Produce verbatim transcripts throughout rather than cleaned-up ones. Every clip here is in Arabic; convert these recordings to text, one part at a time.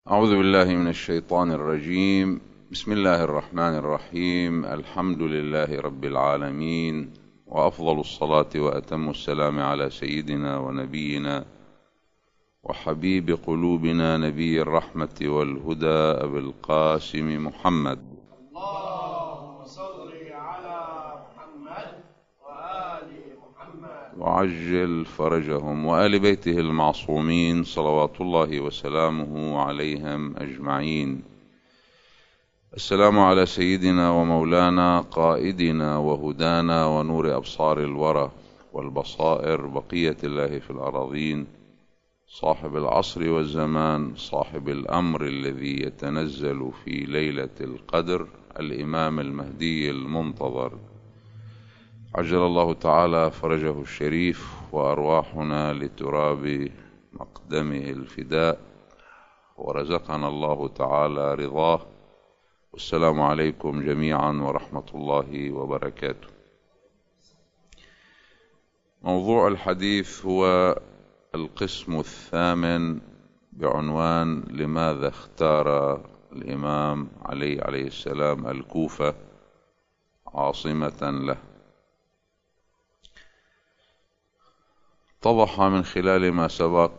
أعوذ بالله من الشيطان الرجيم. بسم الله الرحمن الرحيم. الحمد لله رب العالمين، وأفضل الصلاة وأتم السلام على سيدنا ونبينا وحبيب قلوبنا نبي الرحمة والهدى أبي القاسم محمد. اللهم صل على محمد وآل محمد وعجل فرجهم وآل بيته المعصومين صلوات الله وسلامه عليهم أجمعين. السلام على سيدنا ومولانا قائدنا وهدانا ونور أبصار الورى والبصائر بقية الله في الأراضين، صاحب العصر والزمان، صاحب الأمر الذي يتنزل في ليلة القدر، الإمام المهدي المنتظر، عجل الله تعالى فرجه الشريف وأرواحنا لتراب مقدمه الفداء، ورزقنا الله تعالى رضاه. والسلام عليكم جميعا ورحمة الله وبركاته. موضوع الحديث هو القسم الثامن بعنوان لماذا اختار الإمام علي عليه السلام الكوفة عاصمة له. اتضح من خلال ما سبق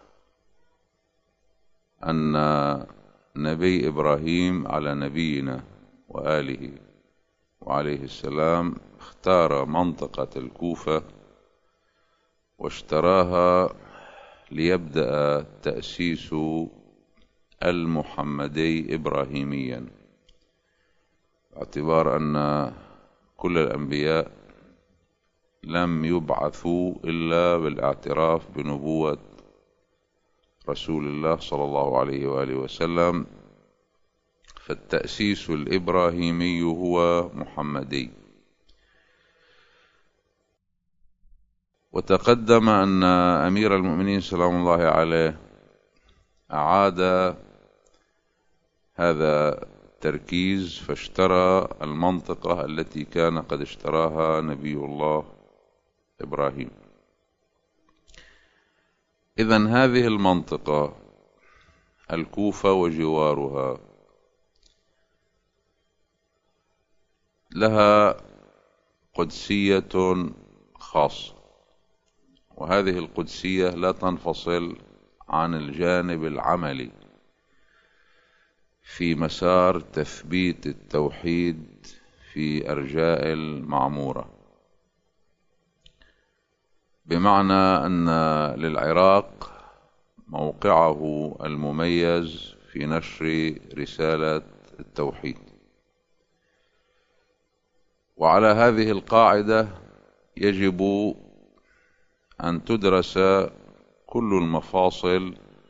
أن نبي إبراهيم على نبينا وآله وعليه السلام اختار منطقة الكوفة واشتراها ليبدأ تأسيس المحمدي إبراهيميا، باعتبار أن كل الأنبياء لم يبعثوا إلا بالاعتراف بنبوة رسول الله صلى الله عليه وآله وسلم، فالتأسيس الإبراهيمي هو محمدي. وتقدم أن أمير المؤمنين سلام الله عليه أعاد هذا التركيز فاشترى المنطقة التي كان قد اشتراها نبي الله إبراهيم. إذن هذه المنطقة الكوفة وجوارها لها قدسية خاصة، وهذه القدسية لا تنفصل عن الجانب العملي في مسار تثبيت التوحيد في أرجاء المعمورة، بمعنى أن للعراق موقعه المميز في نشر رسالة التوحيد. وعلى هذه القاعدة يجب أن تدرس كل المفاصل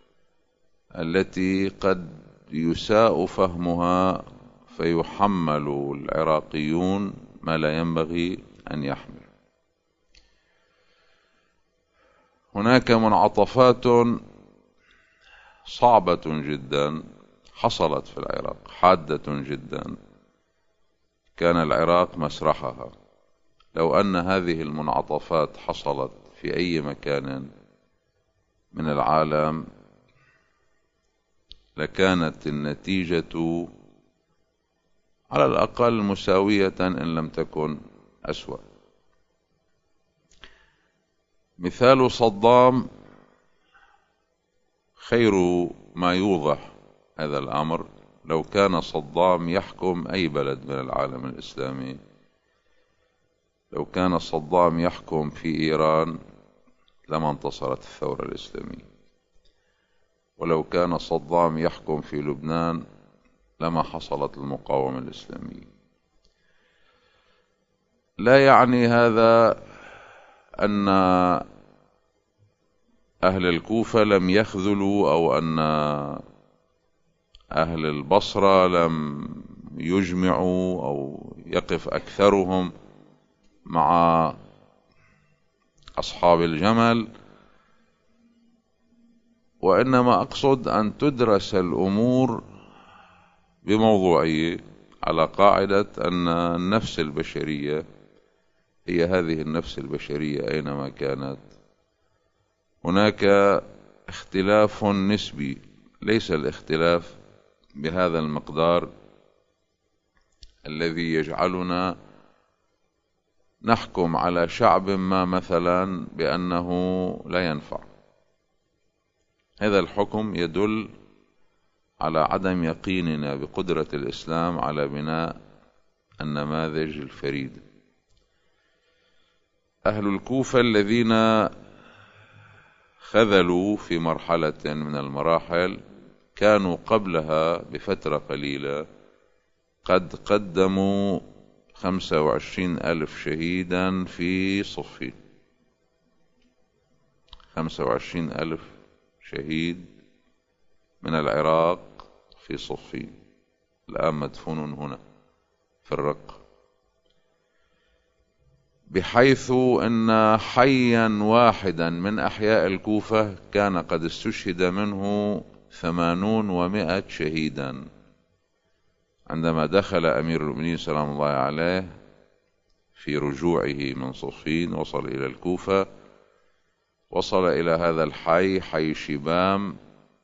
التي قد يساء فهمها فيحمل العراقيون ما لا ينبغي أن يحمل. هناك منعطفات صعبة جدا حصلت في العراق، حادة جدا، كان العراق مسرحها. لو أن هذه المنعطفات حصلت في أي مكان من العالم لكانت النتيجة على الأقل مساوية إن لم تكن أسوأ. مثال صدام خير ما يوضح هذا الأمر. لو كان صدام يحكم أي بلد من العالم الإسلامي، لو كان صدام يحكم في إيران لما انتصرت الثورة الإسلامية، ولو كان صدام يحكم في لبنان لما حصلت المقاومة الإسلامية. لا يعني هذا أن أهل الكوفة لم يخذلوا، أو أن أهل البصرة لم يجمعوا أو يقف أكثرهم مع أصحاب الجمل، وإنما أقصد أن تدرس الأمور بموضوعية على قاعدة أن النفس البشرية هي هذه النفس البشرية أينما كانت. هناك اختلاف نسبي ليس الاختلاف بهذا المقدار الذي يجعلنا نحكم على شعب ما مثلا بأنه لا ينفع. هذا الحكم يدل على عدم يقيننا بقدرة الإسلام على بناء النماذج الفريدة. أهل الكوفة الذين خذلوا في مرحلة من المراحل كانوا قبلها بفترة قليلة قد قدموا خمسة وعشرين ألف شهيدا في صفين. خمسة وعشرين ألف شهيد من العراق في صفين، الآن مدفون هنا في الرقة، بحيث أن حيا واحدا من أحياء الكوفة كان قد استشهد منه ثمانون ومائة شهيدا. عندما دخل أمير المؤمنين سلام الله عليه في رجوعه من صفين وصل إلى الكوفة، وصل إلى هذا الحي، حي شبام،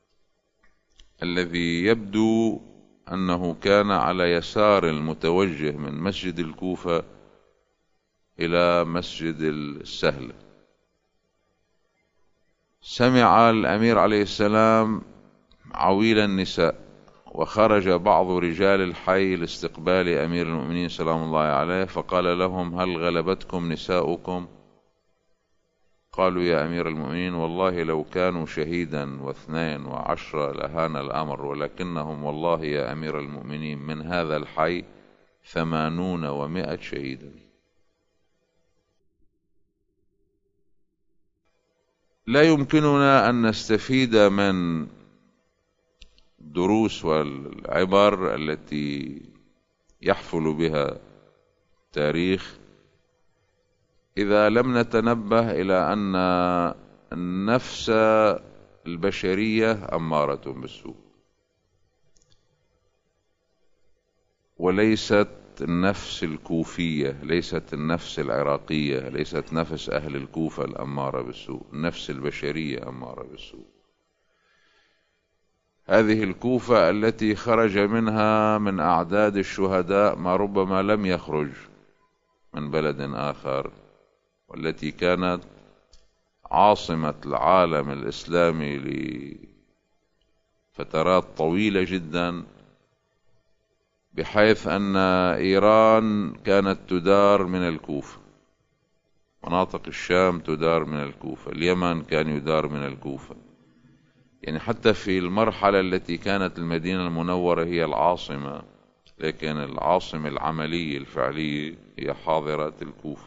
الذي يبدو أنه كان على يسار المتوجه من مسجد الكوفة إلى مسجد السهل. سمع الأمير عليه السلام عويل النساء، وخرج بعض رجال الحي لاستقبال أمير المؤمنين سلام الله عليه، فقال لهم: هل غلبتكم نساؤكم؟ قالوا: يا أمير المؤمنين والله لو كانوا شهيدا واثنين وعشرة لهان الأمر، ولكنهم والله يا أمير المؤمنين من هذا الحي ثمانون ومائة شهيدا. لا يمكننا أن نستفيد من الدروس والعبر التي يحفل بها التاريخ إذا لم نتنبه إلى أن النفس البشرية أمارة بالسوء، وليست النفس الكوفية، ليست النفس العراقية، ليست نفس أهل الكوفة الأمارة بالسوء، النفس البشرية أمارة بالسوء. هذه الكوفة التي خرج منها من أعداد الشهداء ما ربما لم يخرج من بلد آخر، والتي كانت عاصمة العالم الإسلامي لفترات طويلة جدا، بحيث أن إيران كانت تدار من الكوفة، مناطق الشام تدار من الكوفة، اليمن كان يدار من الكوفة. يعني حتى في المرحلة التي كانت المدينة المنورة هي العاصمة، لكن العاصمة العملية الفعلية هي حاضرة الكوفة.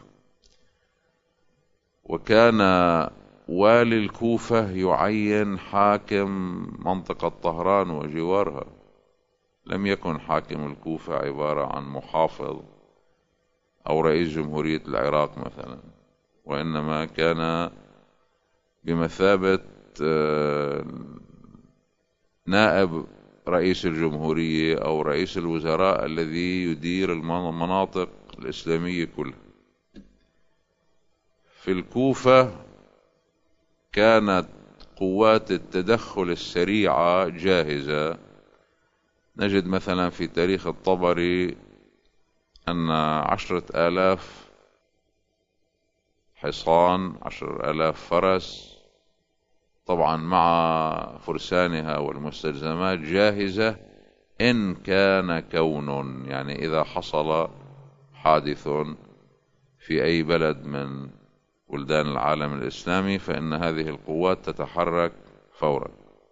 وكان والي الكوفة يعين حاكم منطقة طهران وجوارها، لم يكن حاكم الكوفة عبارة عن محافظ أو رئيس جمهورية العراق مثلا، وإنما كان بمثابة نائب رئيس الجمهورية أو رئيس الوزراء الذي يدير المناطق الإسلامية كلها. في الكوفة كانت قوات التدخل السريعة جاهزة. نجد مثلا في تاريخ الطبري أن عشرة آلاف حصان، عشر آلاف فرس، طبعا مع فرسانها والمستلزمات، جاهزة إن كان كون، يعني إذا حصل حادث في أي بلد من بلدان العالم الإسلامي فإن هذه القوات تتحرك فورا.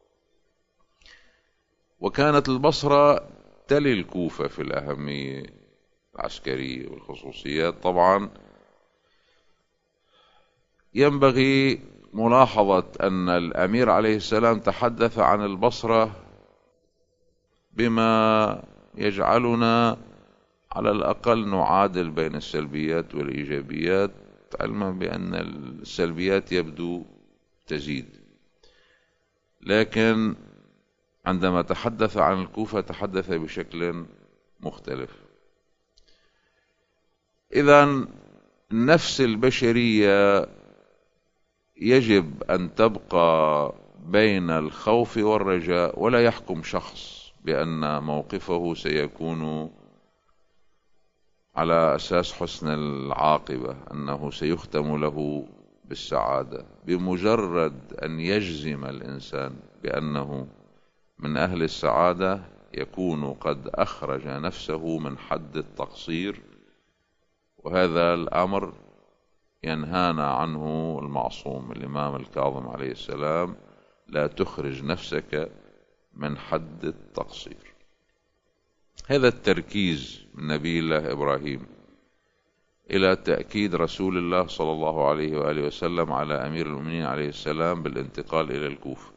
وكانت البصرة تلي الكوفة في الأهمية العسكرية والخصوصيات. طبعا ينبغي ملاحظة أن الأمير عليه السلام تحدث عن البصرة بما يجعلنا على الأقل نعادل بين السلبيات والإيجابيات، علما بأن السلبيات يبدو تزيد. لكن عندما تحدث عن الكوفة تحدث بشكل مختلف. إذن النفس البشرية يجب أن تبقى بين الخوف والرجاء، ولا يحكم شخص بأن موقفه سيكون على أساس حسن العاقبة، أنه سيختم له بالسعادة. بمجرد أن يجزم الإنسان بأنه من أهل السعادة يكون قد أخرج نفسه من حد التقصير، وهذا الأمر ينهانا عنه المعصوم الإمام الكاظم عليه السلام: لا تخرج نفسك من حد التقصير. هذا التركيز من نبي الله إبراهيم إلى تأكيد رسول الله صلى الله عليه وآله وسلم على أمير المؤمنين عليه السلام بالانتقال إلى الكوفة،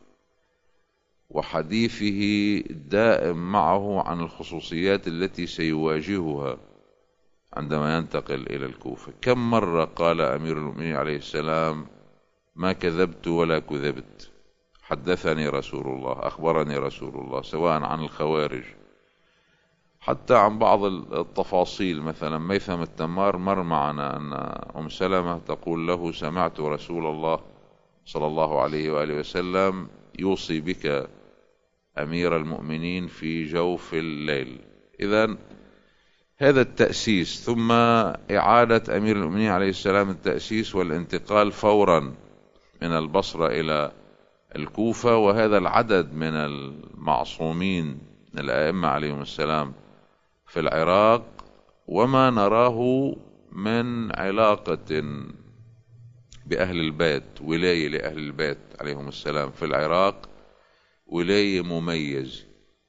وحديثه الدائم معه عن الخصوصيات التي سيواجهها عندما ينتقل إلى الكوفة. كم مرة قال أمير المؤمنين عليه السلام: ما كذبت ولا كذبت، حدثني رسول الله، أخبرني رسول الله، سواء عن الخوارج حتى عن بعض التفاصيل. مثلا ميثم التمار مر معنا أن أم سلمة تقول له: سمعت رسول الله صلى الله عليه وآله وسلم يوصي بك أمير المؤمنين في جوف الليل. إذن هذا التأسيس، ثم إعادة أمير المؤمنين عليه السلام التأسيس والانتقال فورا من البصرة إلى الكوفة، وهذا العدد من المعصومين الأئمة عليهم السلام في العراق، وما نراه من علاقة بأهل البيت، ولاية لأهل البيت عليهم السلام في العراق، ولاية مميزة،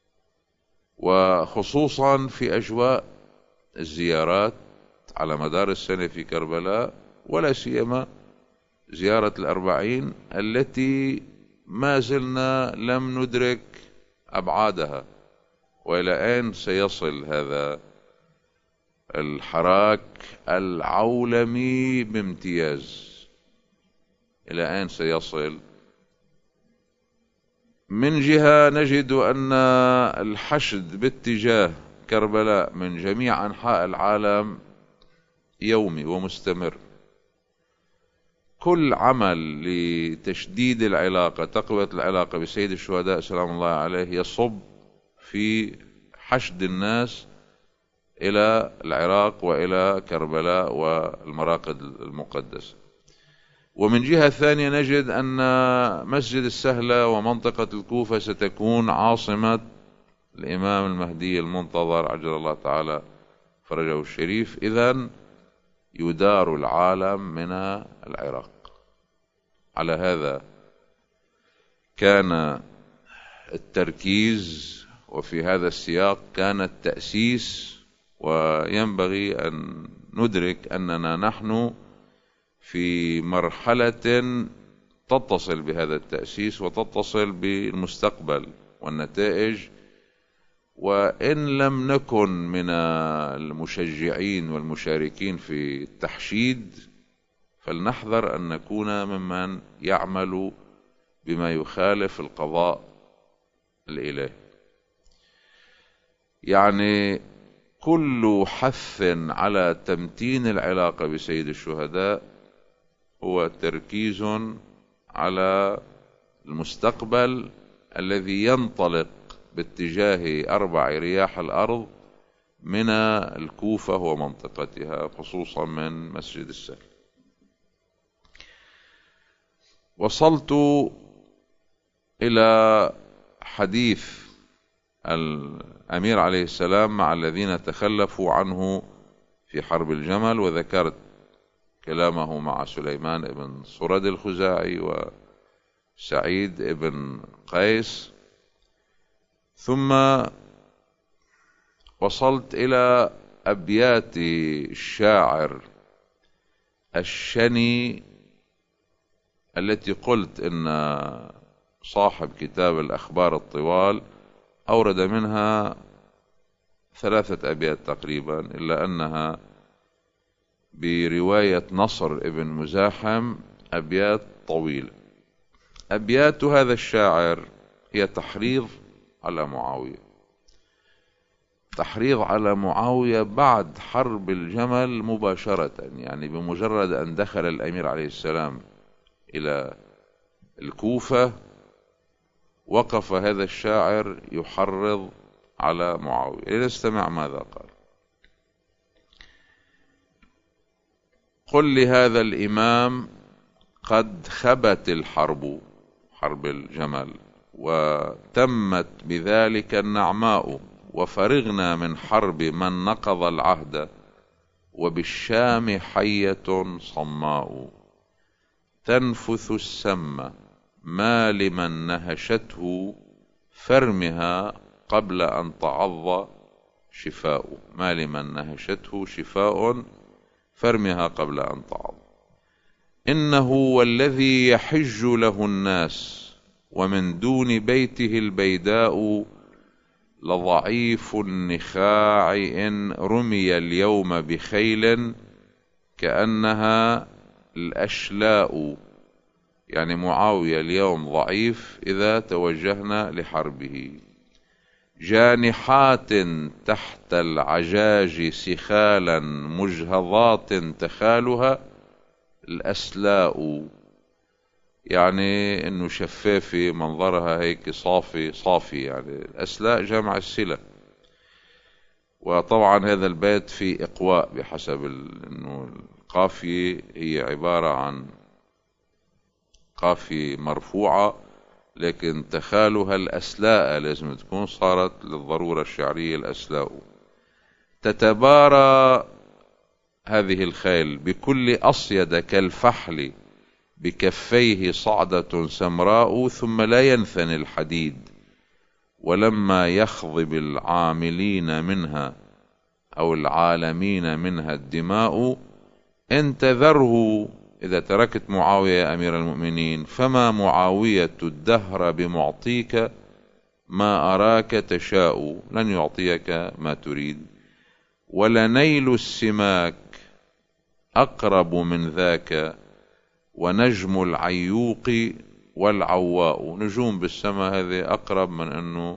وخصوصا في أجواء الزيارات على مدار السنة في كربلاء، ولا سيما زيارة الأربعين التي ما زلنا لم ندرك أبعادها، وإلى أين سيصل هذا الحراك العولمي بامتياز، إلى أين سيصل. من جهة نجد أن الحشد باتجاه كربلاء من جميع أنحاء العالم يومي ومستمر. كل عمل لتشديد العلاقة، تقوية العلاقة بسيد الشهداء سلام الله عليه يصب في حشد الناس إلى العراق وإلى كربلاء والمراقد المقدسة. ومن جهة ثانية نجد أن مسجد السهلة ومنطقة الكوفة ستكون عاصمة الإمام المهدي المنتظر عجل الله تعالى فرجه الشريف. إذن يدار العالم من العراق. على هذا كان التركيز، وفي هذا السياق كان التأسيس، وينبغي أن ندرك أننا نحن في مرحلة تتصل بهذا التأسيس وتتصل بالمستقبل والنتائج، وإن لم نكن من المشجعين والمشاركين في التحشيد فلنحذر أن نكون ممن يعمل بما يخالف القضاء الإلهي. يعني كل حث على تمتين العلاقة بسيد الشهداء هو تركيز على المستقبل الذي ينطلق باتجاه أربع رياح الأرض من الكوفة ومنطقتها، خصوصا من مسجد السهل. وصلت إلى حديث الأمير عليه السلام مع الذين تخلفوا عنه في حرب الجمل، وذكرت كلامه مع سليمان بن سرد الخزاعي وسعيد بن قيس، ثم وصلت إلى أبيات الشاعر الشني التي قلت إن صاحب كتاب الأخبار الطوال أورد منها ثلاثة أبيات تقريبا، إلا أنها برواية نصر ابن مزاحم أبيات طويلة. أبيات هذا الشاعر هي تحريض على معاوية، تحريض على معاوية بعد حرب الجمل مباشرة، يعني بمجرد أن دخل الأمير عليه السلام إلى الكوفة وقف هذا الشاعر يحرض على معاوية. لنستمع ماذا قال: قل لهذا الإمام قد خبت الحرب، حرب الجمل، وتمت بذلك النعماء، وفرغنا من حرب من نقض العهد، وبالشام حية صماء تنفث السم، ما لمن نهشته فرمها قبل أن تعض شفاء. ما لمن نهشته شفاء فرمها قبل أن تعض. إنه والذي يحج له الناس، ومن دون بيته البيداء لضعيف النخاع إن رمي اليوم بخيل كأنها الأشلاء. يعني معاوية اليوم ضعيف إذا توجهنا لحربه. جانحات تحت العجاج سخالا مجهضات تخالها الأسلاء. يعني إنه شفافة، منظرها هيك صافي صافي، يعني الأسلاء جمع السلة. وطبعا هذا البيت في إقواء بحسب إنه القافية هي عبارة عن قافية مرفوعة، لكن تخالها الأسلاء لازم تكون صارت للضرورة الشعرية الأسلاء. تتبارى هذه الخيل بكل أصيد كالفحل، بكفيه صعدة سمراء، ثم لا ينثني الحديد. ولما يخضب العاملين منها أو العالمين منها الدماء، انتظره. إذا تركت معاوية يا أمير المؤمنين، فما معاوية الدهر بمعطيك ما أراك تشاء، لن يعطيك ما تريد. ولنيل السماك أقرب من ذاك، ونجم العيوق والعواء. نجوم بالسماء هذه أقرب من أنه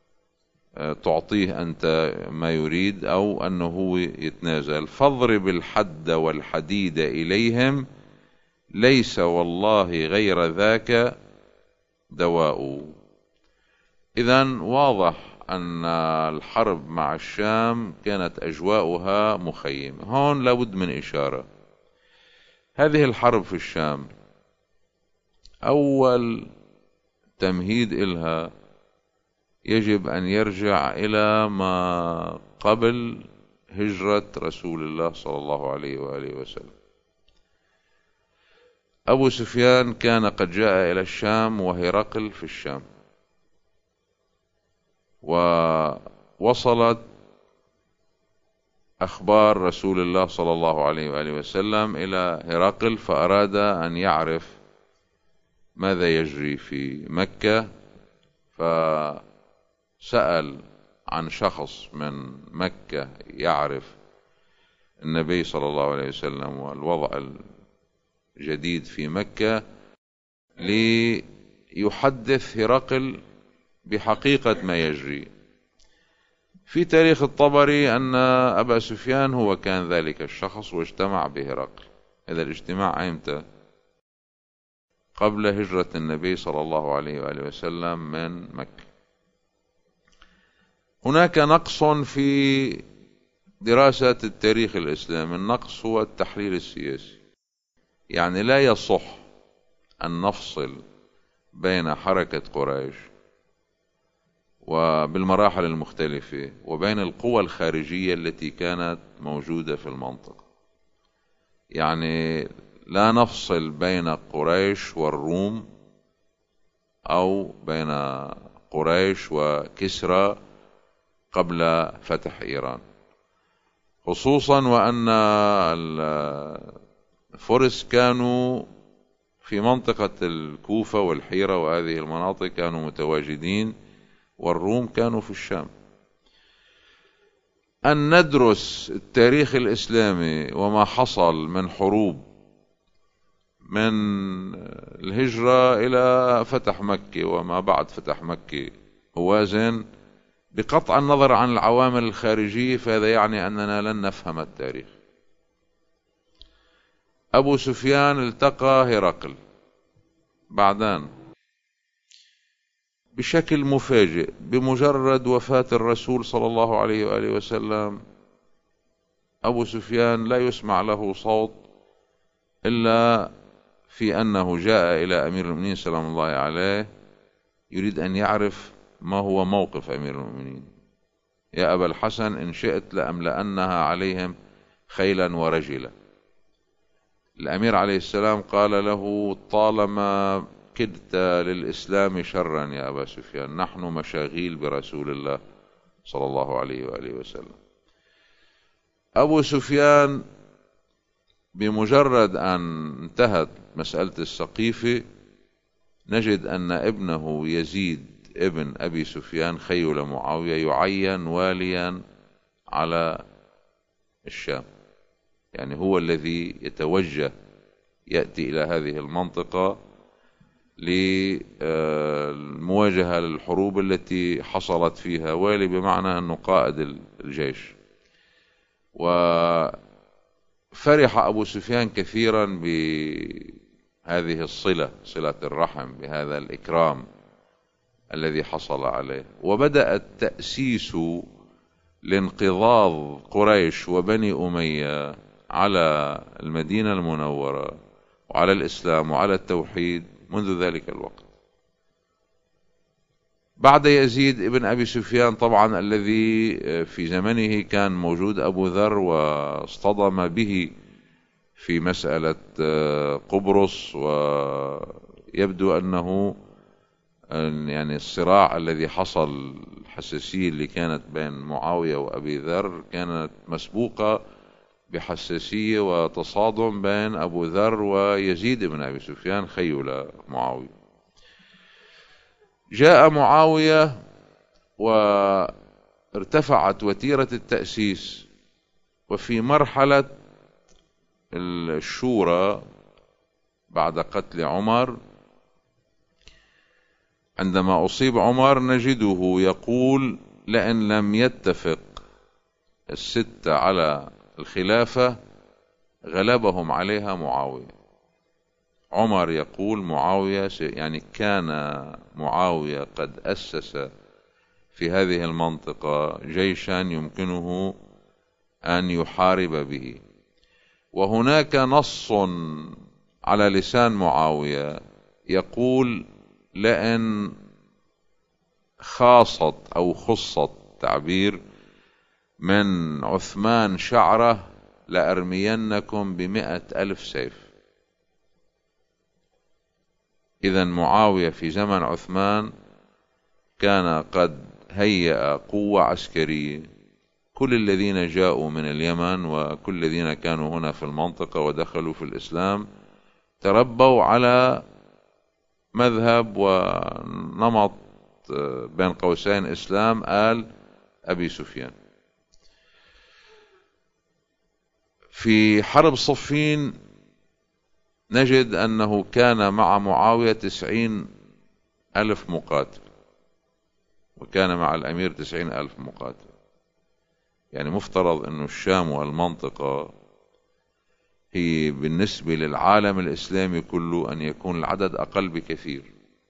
تعطيه أنت ما يريد أو أنه هو يتنازل. فاضرب الحد والحديد إليهم، ليس والله غير ذاك دواء. إذن واضح أن الحرب مع الشام كانت أجواؤها مخيمة. هون لابد من إشارة: هذه الحرب في الشام أول تمهيد إلها يجب أن يرجع إلى ما قبل هجرة رسول الله صلى الله عليه وآله وسلم. أبو سفيان كان قد جاء إلى الشام وهرقل في الشام، ووصلت أخبار رسول الله صلى الله عليه وآله وسلم إلى هرقل، فأراد أن يعرف ماذا يجري في مكة، فسأل عن شخص من مكة يعرف النبي صلى الله عليه وسلم والوضع الجديد في مكة، ليحدث هرقل بحقيقة ما يجري. في تاريخ الطبري أن أبا سفيان هو كان ذلك الشخص واجتمع بهرقل. هذا الاجتماع أيمتى؟ قبل هجرة النبي صلى الله عليه وآله وسلم من مكة. هناك نقص في دراسة التاريخ الإسلامي. النقص هو التحليل السياسي. يعني لا يصح أن نفصل بين حركة قريش وبالمراحل المختلفة وبين القوى الخارجية التي كانت موجودة في المنطقة. يعني لا نفصل بين قريش والروم أو بين قريش وكسرى قبل فتح إيران، خصوصا وأن الفرس كانوا في منطقة الكوفة والحيرة وهذه المناطق كانوا متواجدين، والروم كانوا في الشام. أن ندرس التاريخ الإسلامي وما حصل من حروب من الهجرة إلى فتح مكة وما بعد فتح مكة هوازن بقطع النظر عن العوامل الخارجية، فهذا يعني أننا لن نفهم التاريخ. أبو سفيان التقى هرقل بعدان بشكل مفاجئ بمجرد وفاة الرسول صلى الله عليه وآله وسلم أبو سفيان لا يسمع له صوت إلا في أنه جاء إلى أمير المؤمنين سلام الله عليه يريد أن يعرف ما هو موقف أمير المؤمنين. يا أبا الحسن إن شئت لأملأنها عليهم خيلا ورجلا. الأمير عليه السلام قال له طالما كدت للإسلام شرا يا أبا سفيان، نحن مشاغيل برسول الله صلى الله عليه وآله وسلم. أبو سفيان بمجرد أن انتهت مسألة السقيفة نجد أن ابنه يزيد ابن أبي سفيان خيل معاوية يعين واليا على الشام، يعني هو الذي يتوجه يأتي إلى هذه المنطقة للمواجهة للحروب التي حصلت فيها. والي بمعنى أنه قائد الجيش. وفرح أبو سفيان كثيرا بهذه الصلة، صلة الرحم، بهذا الإكرام الذي حصل عليه. وبدأ التأسيس لانقضاض قريش وبني أمية على المدينة المنورة وعلى الإسلام وعلى التوحيد منذ ذلك الوقت. بعد يزيد ابن أبي سفيان طبعا الذي في زمنه كان موجود أبو ذر واصطدم به في مسألة قبرص، ويبدو أنه يعني الصراع الذي حصل، الحساسية اللي كانت بين معاوية وأبي ذر كانت مسبوقة بحساسية وتصادم بين أبو ذر ويزيد بن أبي سفيان خيل معاوية. جاء معاوية وارتفعت وتيرة التأسيس، وفي مرحلة الشورى بعد قتل عمر عندما أصيب عمر نجده يقول لئن لم يتفق الستة على الخلافة غلبهم عليها معاوية. عمر يقول معاوية، يعني كان معاوية قد أسس في هذه المنطقة جيشا يمكنه أن يحارب به. وهناك نص على لسان معاوية يقول لئن خاصت أو خصت تعبير من عثمان شعره لأرمينكم بمئة ألف سيف. إذن معاوية في زمن عثمان كان قد هيأ قوة عسكرية. كل الذين جاءوا من اليمن وكل الذين كانوا هنا في المنطقة ودخلوا في الإسلام تربوا على مذهب ونمط بين قوسين إسلام آل أبي سفيان. في حرب صفين نجد أنه كان مع معاوية تسعين ألف مقاتل، وكان مع الأمير تسعين ألف مقاتل. يعني مفترض أن الشام والمنطقة هي بالنسبة للعالم الإسلامي كله أن يكون العدد أقل بكثير،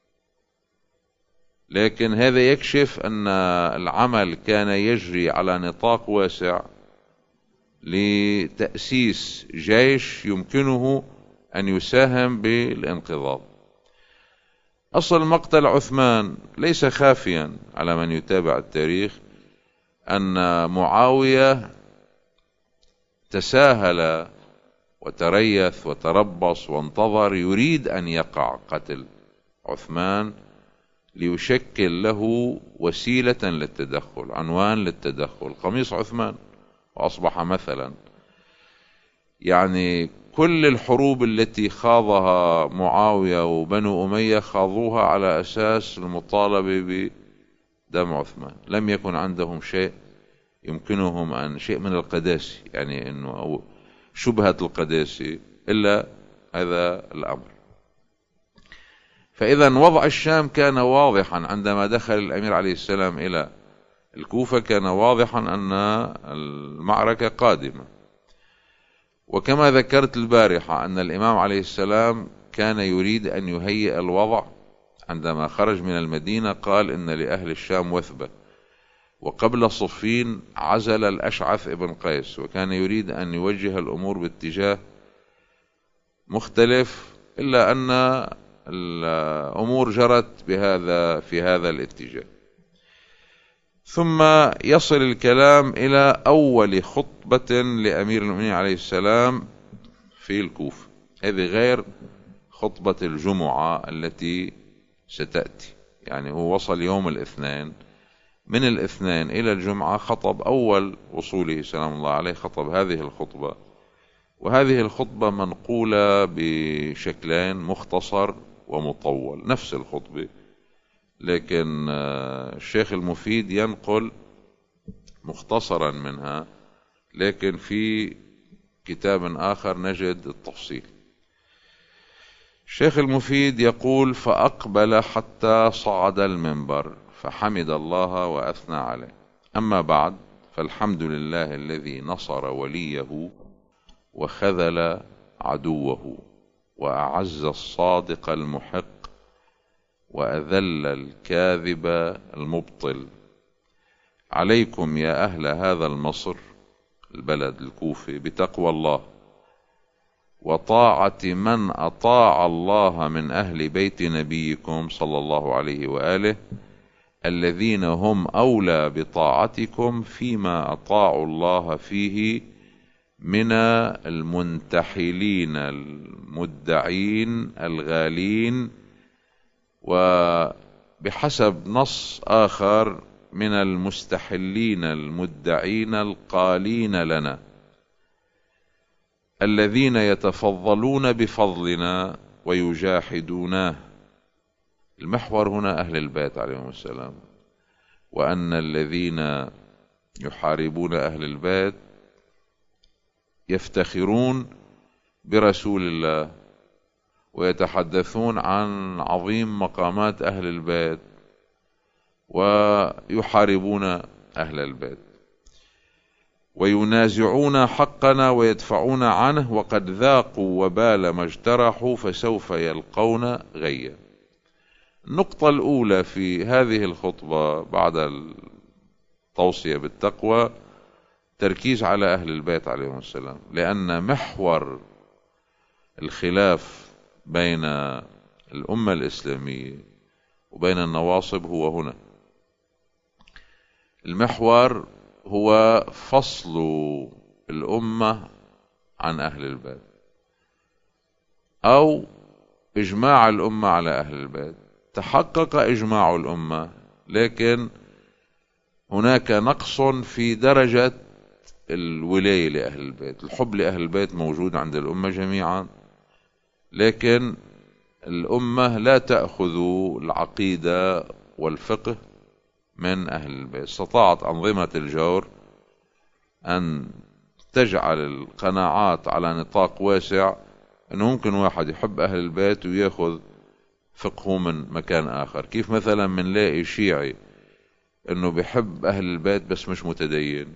لكن هذا يكشف أن العمل كان يجري على نطاق واسع لتأسيس جيش يمكنه أن يساهم بالانقضاض. أصل مقتل عثمان ليس خافيا على من يتابع التاريخ، أن معاوية تساهل وتريث وتربص وانتظر يريد أن يقع قتل عثمان ليشكل له وسيلة للتدخل، عنوان للتدخل، قميص عثمان، وأصبح مثلا. يعني كل الحروب التي خاضها معاوية وبنو أمية خاضوها على أساس المطالبة بدم عثمان. لم يكن عندهم شيء يمكنهم أن شيء من القداسة، يعني أنه أو شبهة القداسة، إلا هذا الأمر. فإذا وضع الشام كان واضحا عندما دخل الأمير عليه السلام إلى الكوفة، كان واضحا أن المعركة قادمة. وكما ذكرت البارحة أن الإمام عليه السلام كان يريد أن يهيئ الوضع عندما خرج من المدينة قال إن لأهل الشام وثبة، وقبل صفين عزل الأشعث ابن قيس، وكان يريد أن يوجه الأمور باتجاه مختلف، إلا أن الأمور جرت بهذا في هذا الاتجاه. ثم يصل الكلام إلى أول خطبة لأمير المؤمنين عليه السلام في الكوفة. هذه غير خطبة الجمعة التي ستأتي، يعني هو وصل يوم الاثنين، من الاثنين إلى الجمعة خطب أول وصوله سلام الله عليه، خطب هذه الخطبة. وهذه الخطبة منقولة بشكلين، مختصر ومطول، نفس الخطبة، لكن الشيخ المفيد ينقل مختصرا منها، لكن في كتاب آخر نجد التفصيل. الشيخ المفيد يقول: فأقبل حتى صعد المنبر فحمد الله وأثنى عليه. أما بعد، فالحمد لله الذي نصر وليه وخذل عدوه، وأعز الصادق المحق وأذل الكاذب المبطل. عليكم يا أهل هذا المصر، البلد الكوفة، بتقوى الله وطاعة من أطاع الله من أهل بيت نبيكم صلى الله عليه وآله، الذين هم أولى بطاعتكم فيما أطاعوا الله فيه من المنتحلين المدعين الغالين، وبحسب نص آخر من المستحلين المدعين القالين لنا، الذين يتفضلون بفضلنا ويجاحدوناه. المحور هنا أهل البيت عليهم السلام، وأن الذين يحاربون أهل البيت يفتخرون برسول الله ويتحدثون عن عظيم مقامات أهل البيت ويحاربون أهل البيت وينازعون حقنا ويدفعون عنه، وقد ذاقوا وبال ما اجترحوا فسوف يلقون غيا. النقطة الأولى في هذه الخطبة بعد التوصية بالتقوى تركيز على أهل البيت عليهم السلام، لأن محور الخلاف بين الأمة الإسلامية وبين النواصب هو هنا. المحور هو فصل الأمة عن أهل البيت، أو إجماع الأمة على أهل البيت. تحقق إجماع الأمة، لكن هناك نقص في درجة الولاية لأهل البيت. الحب لأهل البيت موجود عند الأمة جميعا، لكن الأمة لا تأخذ العقيدة والفقه من أهل البيت. استطاعت أنظمة الجور أن تجعل القناعات على نطاق واسع، أنه ممكن واحد يحب أهل البيت ويأخذ فقهه من مكان آخر. كيف مثلا منلاقي شيعي أنه بيحب أهل البيت بس مش متدين،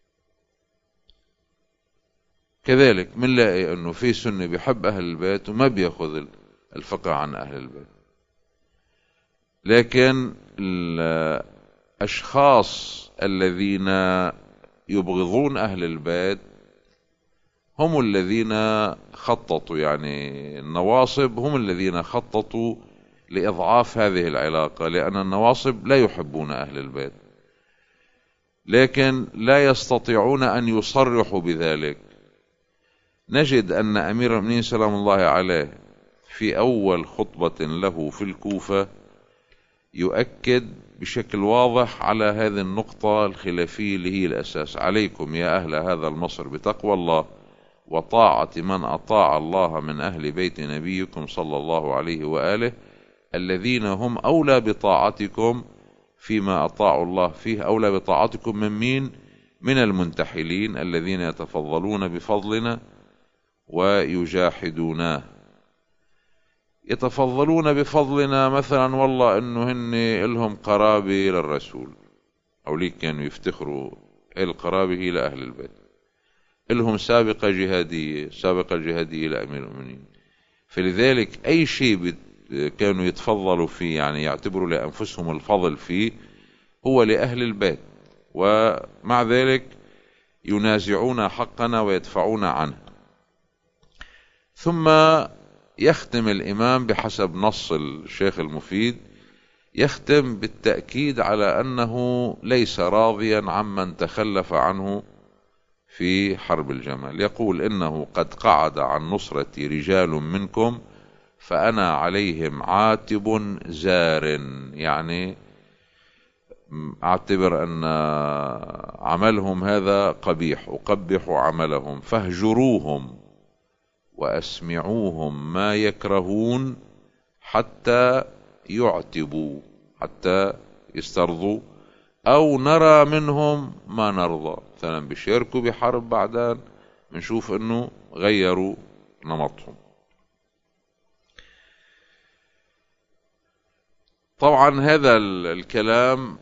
كذلك منلاقي أنه في سني بيحب أهل البيت وما بيأخذ الفقه عن أهل البيت. لكن الأشخاص الذين يبغضون أهل البيت هم الذين خططوا، يعني النواصب هم الذين خططوا لإضعاف هذه العلاقة، لأن النواصب لا يحبون أهل البيت، لكن لا يستطيعون أن يصرحوا بذلك. نجد أن أمير المؤمنين سلام الله عليه في أول خطبة له في الكوفة يؤكد بشكل واضح على هذه النقطة الخلافية اللي هي الأساس: عليكم يا أهل هذا المصر بتقوى الله وطاعة من أطاع الله من أهل بيت نبيكم صلى الله عليه وآله، الذين هم أولى بطاعتكم فيما أطاعوا الله فيه. أولى بطاعتكم من مين؟ من المنتحلين الذين يتفضلون بفضلنا ويجاحدوناه. يتفضلون بفضلنا مثلا والله انه هن لهم قرابة للرسول، او ليك كانوا يفتخروا القرابة هي لأهل البيت، لهم سابقة جهادية، سابقة جهادية لأمير المؤمنين. فلذلك اي شيء كانوا يتفضلوا فيه، يعني يعتبروا لأنفسهم الفضل فيه، هو لأهل البيت، ومع ذلك ينازعون حقنا ويدفعون عنه. ثم يختم الإمام بحسب نص الشيخ المفيد، يختم بالتأكيد على أنه ليس راضيا عمن تخلف عنه في حرب الجمل. يقول: إنه قد قعد عن نصرتي رجال منكم فأنا عليهم عاتب زار، يعني أعتبر أن عملهم هذا قبيح، أقبح عملهم، فاهجروهم وأسمعوهم ما يكرهون حتى يعتبوا، حتى يسترضوا، أو نرى منهم ما نرضى. مثلا بيشاركوا بحرب، بعدين بنشوف أنه غيروا نمطهم. طبعا هذا الكلام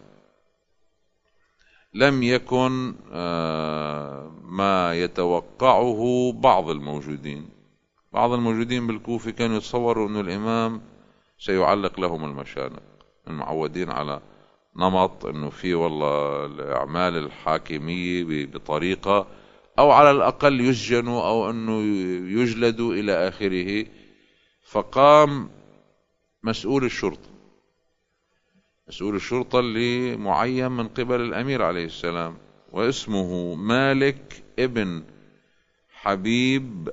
لم يكن ما يتوقعه بعض الموجودين. بعض الموجودين بالكوفة كانوا يتصوروا أن الإمام سيعلق لهم المشانق، المعودين على نمط أنه في والله الأعمال الحاكمية بطريقة، أو على الأقل يسجنوا أو أنه يجلدوا إلى آخره. فقام مسؤول الشرطة مسؤول الشرطة اللي معين من قبل الأمير عليه السلام، واسمه مالك ابن حبيب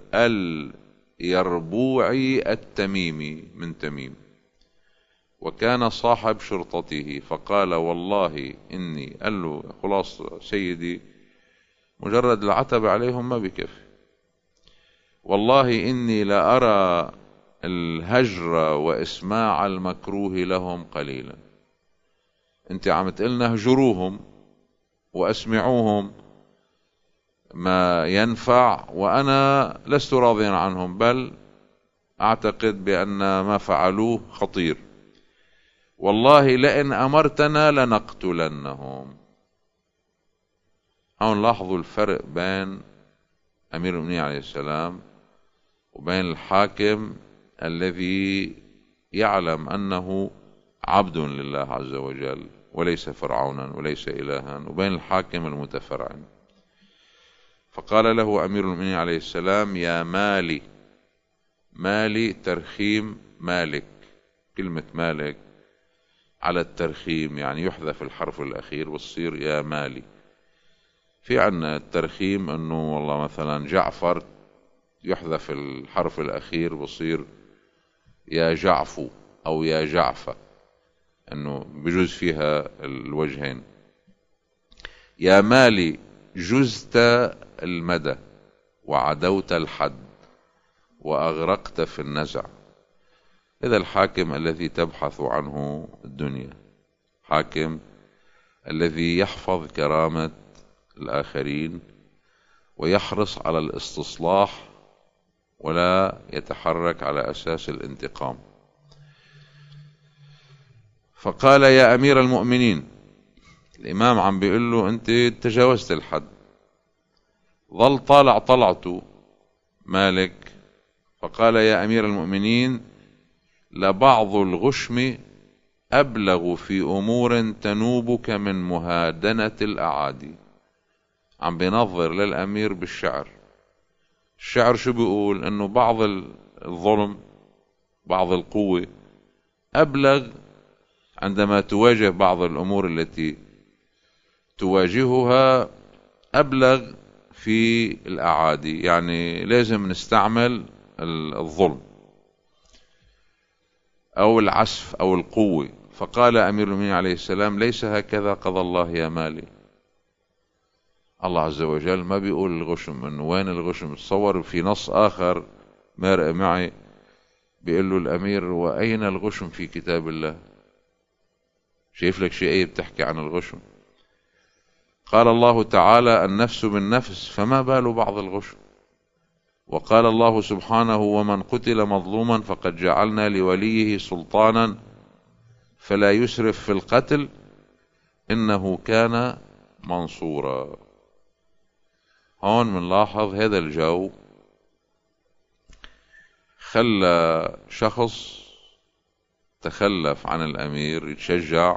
اليربوعي التميمي من تميم، وكان صاحب شرطته. فقال: والله إني، قال له خلاص سيدي مجرد العتب عليهم ما بكفي، والله إني لا أرى الهجر وإسماع المكروه لهم قليلا. انت عم تقلنا هجروهم وأسمعوهم ما ينفع، وأنا لست راضيا عنهم، بل أعتقد بأن ما فعلوه خطير، والله لئن أمرتنا لنقتلنهم. هون لاحظوا الفرق بين أمير المؤمنين عليه السلام وبين الحاكم الذي يعلم أنه عبد لله عز وجل وليس فرعونا وليس إلها، وبين الحاكم المتفرعن. فقال له أمير المؤمنين عليه السلام: يا مالي. مالي ترخيم مالك، كلمة مالك على الترخيم، يعني يحذف الحرف الأخير وتصير يا مالي. في عنا الترخيم أنه والله مثلا جعفر يحذف الحرف الأخير وصير يا جعفو أو يا جعفة، أنه بجوز فيها الوجهين. يا مالي جزت المدى وعدوت الحد وأغرقت في النزع. إذا الحاكم الذي تبحث عنه الدنيا، حاكم الذي يحفظ كرامة الآخرين ويحرص على الاستصلاح ولا يتحرك على أساس الانتقام. فقال: يا أمير المؤمنين، الإمام عم بيقول له أنت تجاوزت الحد. ظل طالع طلعته مالك، فقال: يا أمير المؤمنين، لبعض الغشم أبلغ في أمور تنوبك من مهادنة الأعادي. عم بينظر للأمير بالشعر. الشعر شو بيقول؟ أنه بعض الظلم، بعض القوة أبلغ عندما تواجه بعض الأمور التي تواجهها، أبلغ في الأعادي، يعني لازم نستعمل الظلم أو العسف أو القوة. فقال أمير المؤمنين عليه السلام: ليس هكذا قضى الله يا مالي. الله عز وجل ما بيقول الغشم. إنه وين الغشم؟ تصور في نص آخر مرق معي بيقول له الأمير: وأين الغشم في كتاب الله؟ شايف لك شيء ايه بتحكي عن الغشم؟ قال الله تعالى: النفس بالنفس، فما بال بعض الغشم. وقال الله سبحانه: ومن قتل مظلوما فقد جعلنا لوليه سلطانا فلا يسرف في القتل إنه كان منصورا. هون منلاحظ هذا الجو خلى شخص تخلف عن الأمير يتشجع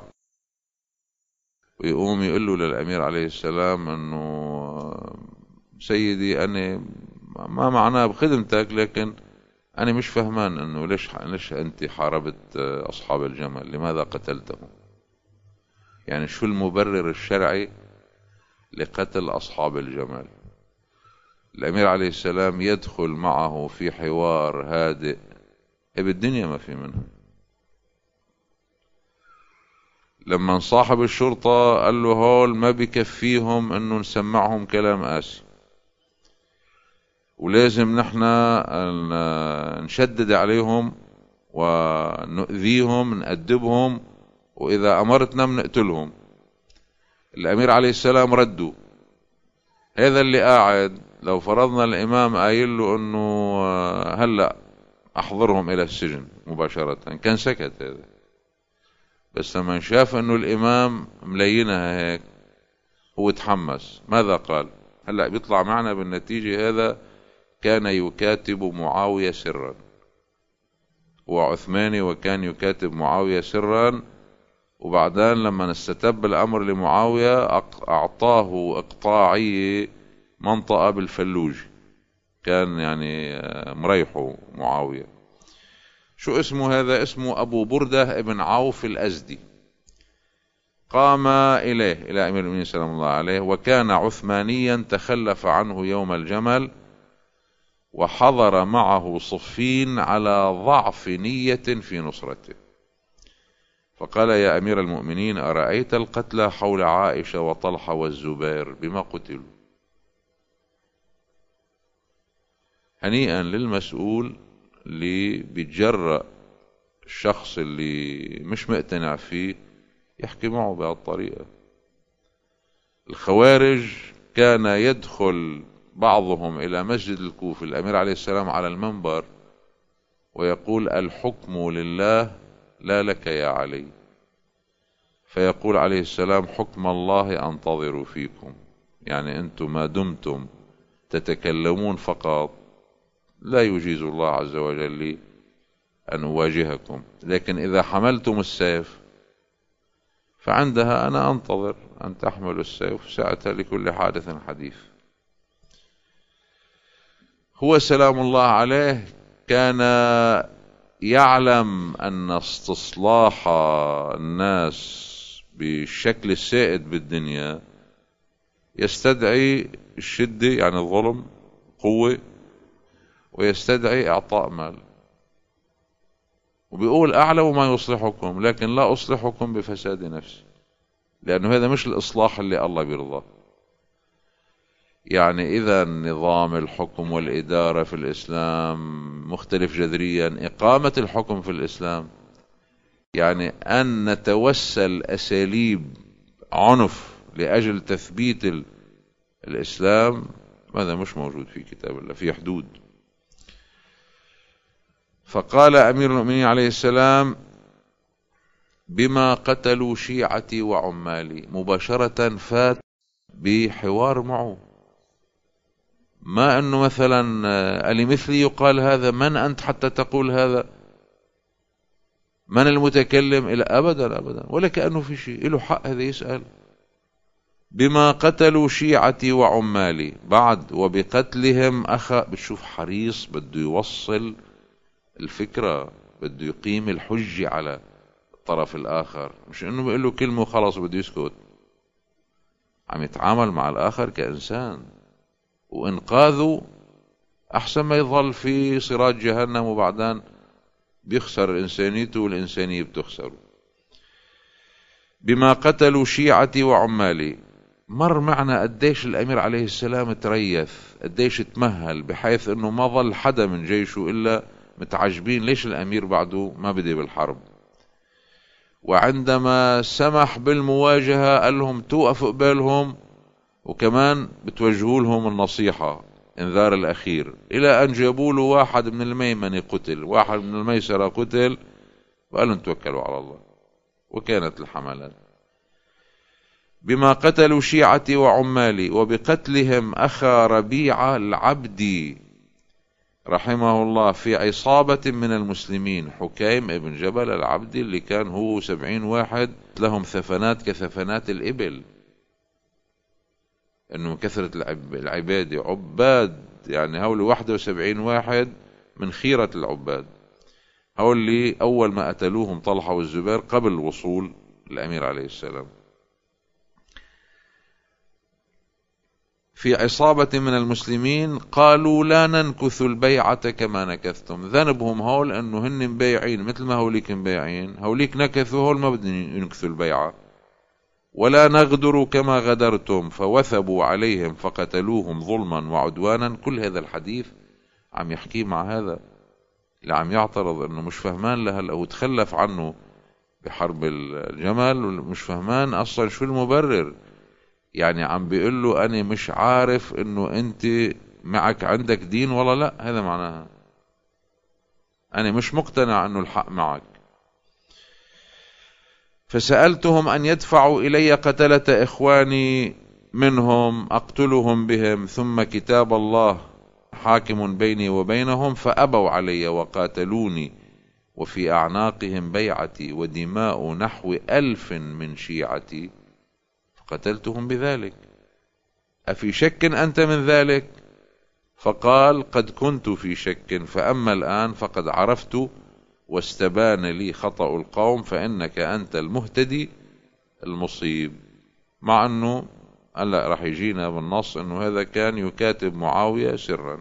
ويقوم يقول له للأمير عليه السلام أنه سيدي أنا ما معناه بخدمتك، لكن أنا مش فهمان أنه ليش ليش أنت حاربت أصحاب الجمل، لماذا قتلتهم؟ يعني شو المبرر الشرعي لقتل أصحاب الجمل؟ الأمير عليه السلام يدخل معه في حوار هادئ بالدنيا ما في منها. لما صاحب الشرطة قال له هول ما بكفيهم انه نسمعهم كلام قاسي، ولازم نحنا نشدد عليهم ونؤذيهم نأدبهم، وإذا أمرتنا بنقتلهم. الأمير عليه السلام ردوا هذا اللي قاعد لو فرضنا الإمام قايل له أنه هلأ أحضرهم إلى السجن مباشرة كان سكت هذا، بس لما شاف أنه الإمام ملينها هيك هو تحمس. ماذا قال؟ هلأ بيطلع معنا بالنتيجة هذا كان يكاتب معاوية سرا، وعثماني وكان يكاتب معاوية سرا، وبعدين لما استتب الأمر لمعاوية أعطاه إقطاعية منطقة بالفلوج، كان يعني مريحه معاوية. شو اسمه هذا؟ اسمه أبو بردة ابن عوف الأزدي. قام إليه إلى أمير المؤمنين سلام الله عليه، وكان عثمانيا تخلف عنه يوم الجمل، وحضر معه صفين على ضعف نية في نصرته، فقال يا أمير المؤمنين أرأيت القتلى حول عائشة وطلحة والزبير بما قتلوا؟ هنيئا للمسؤول اللي بيتجرأ الشخص اللي مش مقتنع فيه يحكي معه بهالطريقة. الخوارج كان يدخل بعضهم إلى مسجد الكوفة الأمير عليه السلام على المنبر ويقول الحكم لله لا لك يا علي، فيقول عليه السلام حكم الله أنتظر فيكم، يعني أنتم ما دمتم تتكلمون فقط لا يجيز الله عز وجل لي أن أواجهكم، لكن إذا حملتم السيف فعندها أنا أنتظر أن تحملوا السيف، ساعتها لكل حادث حديث. هو سلام الله عليه كان يعلم أن استصلاح الناس بالشكل السائد بالدنيا يستدعي الشدة، يعني الظلم قوة، ويستدعي إعطاء مال، وبيقول أعلم ما يصلحكم لكن لا أصلحكم بفساد نفسي، لأنه هذا مش الإصلاح اللي الله بيرضاه. يعني إذا نظام الحكم والإدارة في الإسلام مختلف جذريا، إقامة الحكم في الإسلام يعني أن نتوسل أساليب عنف لأجل تثبيت الإسلام، هذا مش موجود في كتاب الله، في حدود. فقال أمير المؤمنين عليه السلام بما قتلوا شيعتي وعمالي، مباشرة فات بحوار معه، ما أنه مثلا ألمثلي يقال هذا، من أنت حتى تقول هذا، من المتكلم، إلى أبدا أبدا، ولا كأنه في شيء له حق هذا يسأل. بما قتلوا شيعتي وعمالي بعد وبقتلهم أخا، بتشوف حريص بده يوصل الفكرة، بده يقيم الحجة على الطرف الآخر، مش إنه بيقول له كلمة وخلاص بده يسكت، عم يتعامل مع الآخر كإنسان، وإنقاذه أحسن ما يظل في صراط جهنم وبعدين بيخسر إنسانيته والإنسانية بتخسره. بما قتلوا شيعتي وعمالي، مر معنا قديش الأمير عليه السلام تريث، قديش تمهل، بحيث أنه ما ظل حدا من جيشه إلا متعجبين ليش الأمير بعده ما بدي بالحرب. وعندما سمح بالمواجهة قال لهم توقف قبالهم، وكمان بتوجهوا لهم النصيحة انذار الأخير، إلى أن جابوا له واحد من الميمنة قتل، واحد من الميسرة قتل، وقالوا توكلوا على الله، وكانت الحملات. بما قتلوا شيعتي وعمالي وبقتلهم أخا ربيعة العبدي رحمه الله في عصابة من المسلمين حكيم ابن جبل العبدي اللي كان هو سبعين واحد لهم ثفنات كثفنات الإبل، انه من كثرة العبادة عباد، يعني هول واحد وسبعين واحد من خيرة العباد، هول اللي اول ما قتلوهم طلحة والزبير قبل وصول الامير عليه السلام. في عصابة من المسلمين قالوا لا ننكث البيعة كما نكثتم، ذنبهم هول انه هن مبايعين مثل ما هوليك مبايعين، هوليك نكثوا هول ما بدهم ينكثوا البيعة. ولا نغدر كما غدرتم فوثبوا عليهم فقتلوهم ظلما وعدوانا. كل هذا الحديث عم يحكيه مع هذا اللي عم يعترض انه مش فهمان لهلا وتخلف عنه بحرب الجمل، ومش فهمان اصلا شو المبرر. يعني عم بيقول له انا مش عارف انه انت معك عندك دين ولا لا، هذا معناها انا مش مقتنع انه الحق معك. فسألتهم أن يدفعوا إلي قتلة إخواني منهم أقتلهم بهم، ثم كتاب الله حاكم بيني وبينهم، فأبوا علي وقاتلوني، وفي أعناقهم بيعتي ودماء نحو ألف من شيعتي فقتلتهم بذلك. أفي شك أنت من ذلك؟ فقال قد كنت في شك، فأما الآن فقد عرفت واستبان لي خطأ القوم، فإنك أنت المهتدي المصيب. مع أنه هلا رح يجينا بالنص أنه هذا كان يكاتب معاوية سرا.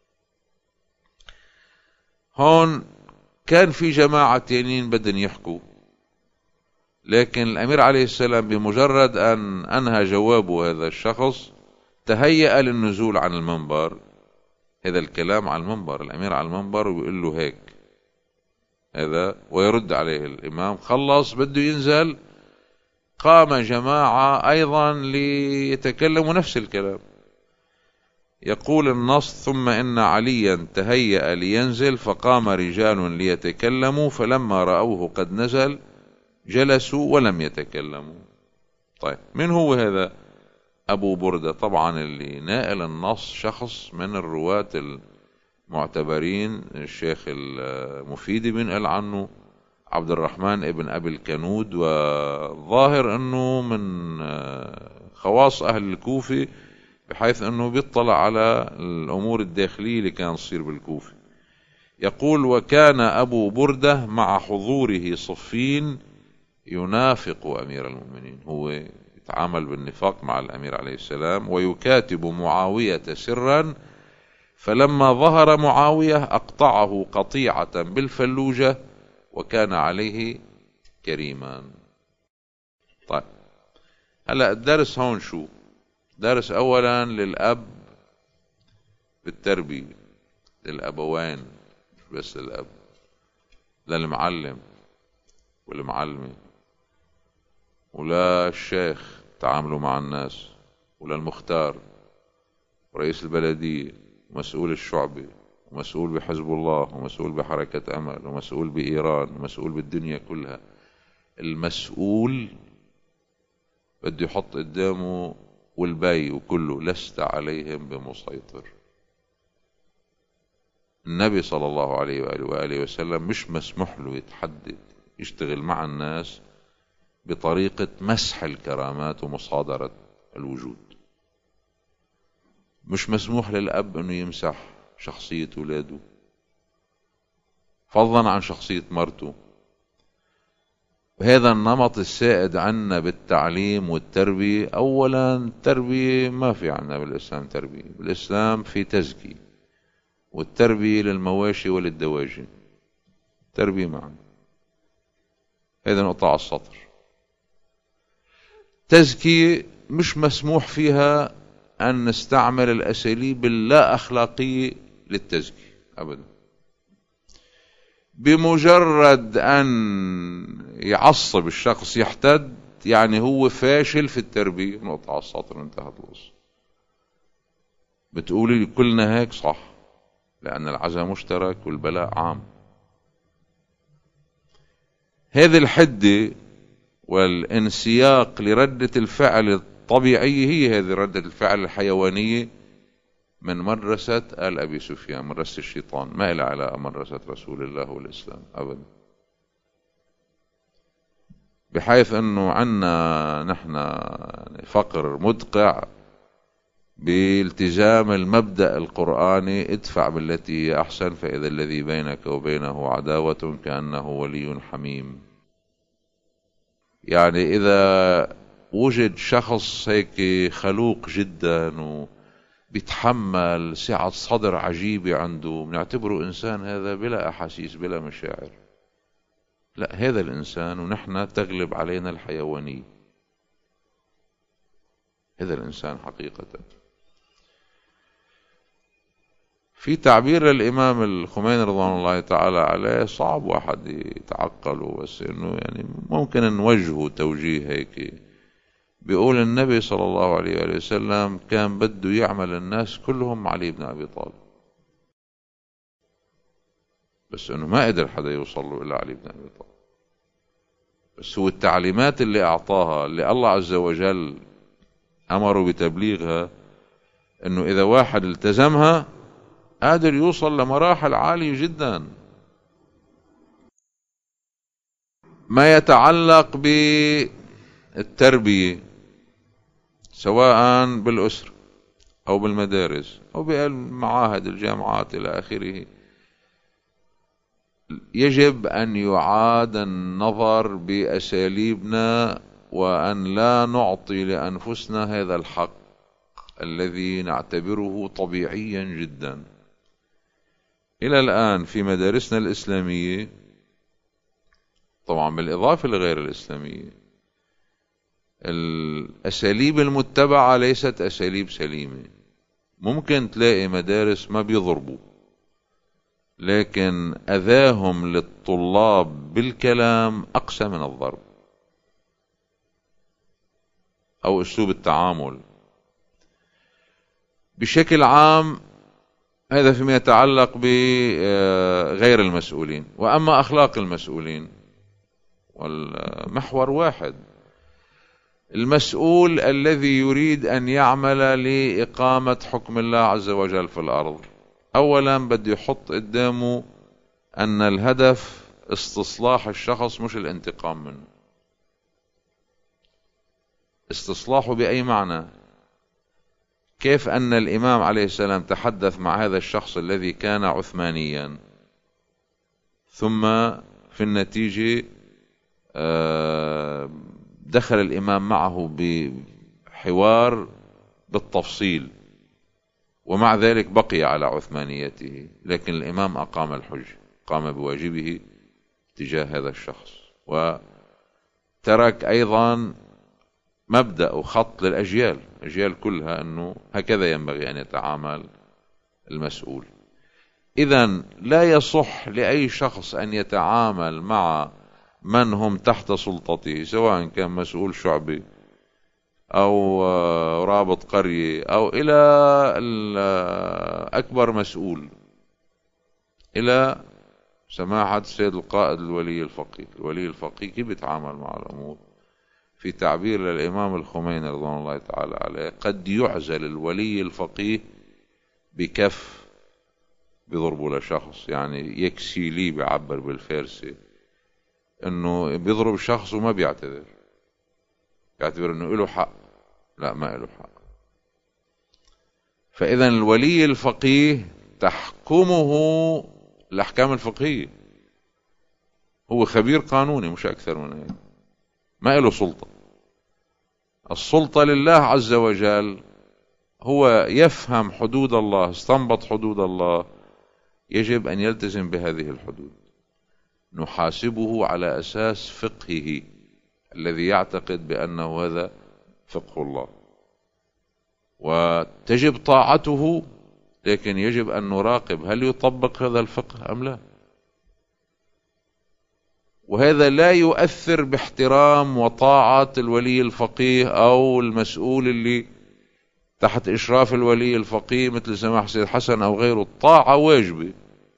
هون كان في جماعة تانيين بدن يحكوا، لكن الأمير عليه السلام بمجرد أن أنهى جوابه هذا الشخص تهيأ للنزول عن المنبر. هذا الكلام على المنبر، الأمير على المنبر ويقول له هيك هذا، ويرد عليه الإمام. خلص بده ينزل، قام جماعة أيضا ليتكلموا نفس الكلام. يقول النص ثم إن عليا تهيأ لينزل فقام رجال ليتكلموا، فلما رأوه قد نزل جلسوا ولم يتكلموا. طيب من هو هذا؟ أبو بردة. طبعا اللي نائل النص شخص من الرواة المعتبرين، الشيخ المفيدي بنقل عنه عبد الرحمن ابن أبي الكنود، والظاهر أنه من خواص أهل الكوفة بحيث أنه بيطلع على الأمور الداخلية اللي كان تصير بالكوفة. يقول وكان أبو بردة مع حضوره صفين ينافق أمير المؤمنين، هو يتعامل بالنفاق مع الأمير عليه السلام، ويكاتب معاوية سرا، فلما ظهر معاوية أقطعه قطيعة بالفلوجة وكان عليه كريما. طيب هلأ الدرس هون شو؟ درس أولا للأب بالتربية، للأبوين مش بس للأب، للمعلم والمعلمة ولا الشيخ تعاملوا مع الناس، ولا المختار ورئيس البلدية ومسؤول الشعبة ومسؤول بحزب الله ومسؤول بحركة أمل ومسؤول بإيران ومسؤول بالدنيا كلها. المسؤول بده يحط قدامه والباقي وكله لست عليهم بمسيطر. النبي صلى الله عليه وآله, وآله وسلم مش مسموح له يتحدد يشتغل مع الناس بطريقة مسح الكرامات ومصادرة الوجود. مش مسموح للأب أنه يمسح شخصية ولاده فضلا عن شخصية مرته. هذا النمط السائد عنا بالتعليم والتربية. أولا التربية ما في عنا بالإسلام تربية، بالإسلام في تزكية، والتربية للمواشي وللدواجن، تربية معا. هذا نقطة على السطر. تزكية مش مسموح فيها أن نستعمل الأساليب اللا أخلاقية للتزكية أبدا. بمجرد أن يعصب الشخص يحتد يعني هو فاشل في التربية، نقطة على السطر انتهت القصة. بتقولي كلنا هيك صح، لأن العزاء مشترك والبلاء عام. هذه الحدة والانسياق لردة الفعل الطبيعية هي هذه ردة الفعل الحيوانية من مدرسة آل أبي سفيان، مدرسة الشيطان، ما إلى علاقة مدرسة رسول الله والإسلام أبدا. بحيث أنه عنا نحن فقر مدقع بالتزام المبدأ القرآني: ادفع بالتي هي أحسن فإذا الذي بينك وبينه عداوة كأنه ولي حميم. يعني إذا وجد شخص هيك خلوق جدا وبيتحمل سعة صدر عجيبة عنده، بنعتبره إنسان هذا بلا أحاسيس بلا مشاعر. لا، هذا الإنسان ونحن تغلب علينا الحيوانية. هذا الإنسان حقيقة. في تعبير للإمام الخميني رضوان الله تعالى عليه صعب واحد يتعقله، بس إنه يعني ممكن نوجهه توجيه هيك. بيقول النبي صلى الله عليه وسلم كان بده يعمل الناس كلهم علي بن أبي طالب، بس إنه ما قدر حدا يوصل له إلا علي بن أبي طالب. بس هو التعليمات اللي أعطاها، اللي الله عز وجل أمره بتبليغها، إنه إذا واحد التزمها قادر يوصل لمراحل عالية جدا. ما يتعلق بالتربية سواء بالأسرة أو بالمدارس أو بالمعاهد الجامعات إلى آخره، يجب أن يعاد النظر بأساليبنا، وأن لا نعطي لأنفسنا هذا الحق الذي نعتبره طبيعيا جدا. إلى الآن في مدارسنا الإسلامية، طبعا بالإضافة لغير الإسلامية، الأساليب المتبعة ليست أساليب سليمة. ممكن تلاقي مدارس ما بيضربوا، لكن أذاهم للطلاب بالكلام أقسى من الضرب أو أسلوب التعامل. بشكل عام هذا فيما يتعلق بغير المسؤولين. وأما أخلاق المسؤولين، والمحور واحد: المسؤول الذي يريد أن يعمل لإقامة حكم الله عز وجل في الأرض، أولا بده يحط قدامه أن الهدف استصلاح الشخص مش الانتقام منه. استصلاحه بأي معنى؟ كيف أن الإمام عليه السلام تحدث مع هذا الشخص الذي كان عثمانيا، ثم في النتيجة دخل الإمام معه بحوار بالتفصيل، ومع ذلك بقي على عثمانيته، لكن الإمام أقام الحج، قام بواجبه تجاه هذا الشخص، وترك أيضا مبدأ وخط للأجيال الأجيال كلها أنه هكذا ينبغي أن يتعامل المسؤول. إذن لا يصح لأي شخص أن يتعامل مع من هم تحت سلطته، سواء كان مسؤول شعبي أو رابط قرية أو إلى أكبر مسؤول، إلى سماحة السيد القائد الولي الفقيه. الولي الفقيه كيف يتعامل مع الأمور؟ في تعبير للإمام الخميني رضوان الله تعالى عليه: قد يعزل الولي الفقيه بكف بيضربوا لشخص، يعني يكسي لي بيعبر بالفارسي انه بيضرب شخص وما بيعتذر، يعتبر انه له حق. لا، ما له حق. فإذا الولي الفقيه تحكمه الأحكام الفقهية، هو خبير قانوني مش أكثر من هيك، ما له سلطة. السلطة لله عز وجل، هو يفهم حدود الله، استنبط حدود الله، يجب أن يلتزم بهذه الحدود. نحاسبه على أساس فقهه الذي يعتقد بأنه هذا فقه الله، وتجب طاعته، لكن يجب أن نراقب هل يطبق هذا الفقه أم لا. وهذا لا يؤثر باحترام وطاعة الولي الفقيه أو المسؤول اللي تحت إشراف الولي الفقيه مثل سماحة سيد حسن أو غيره. الطاعة واجبة،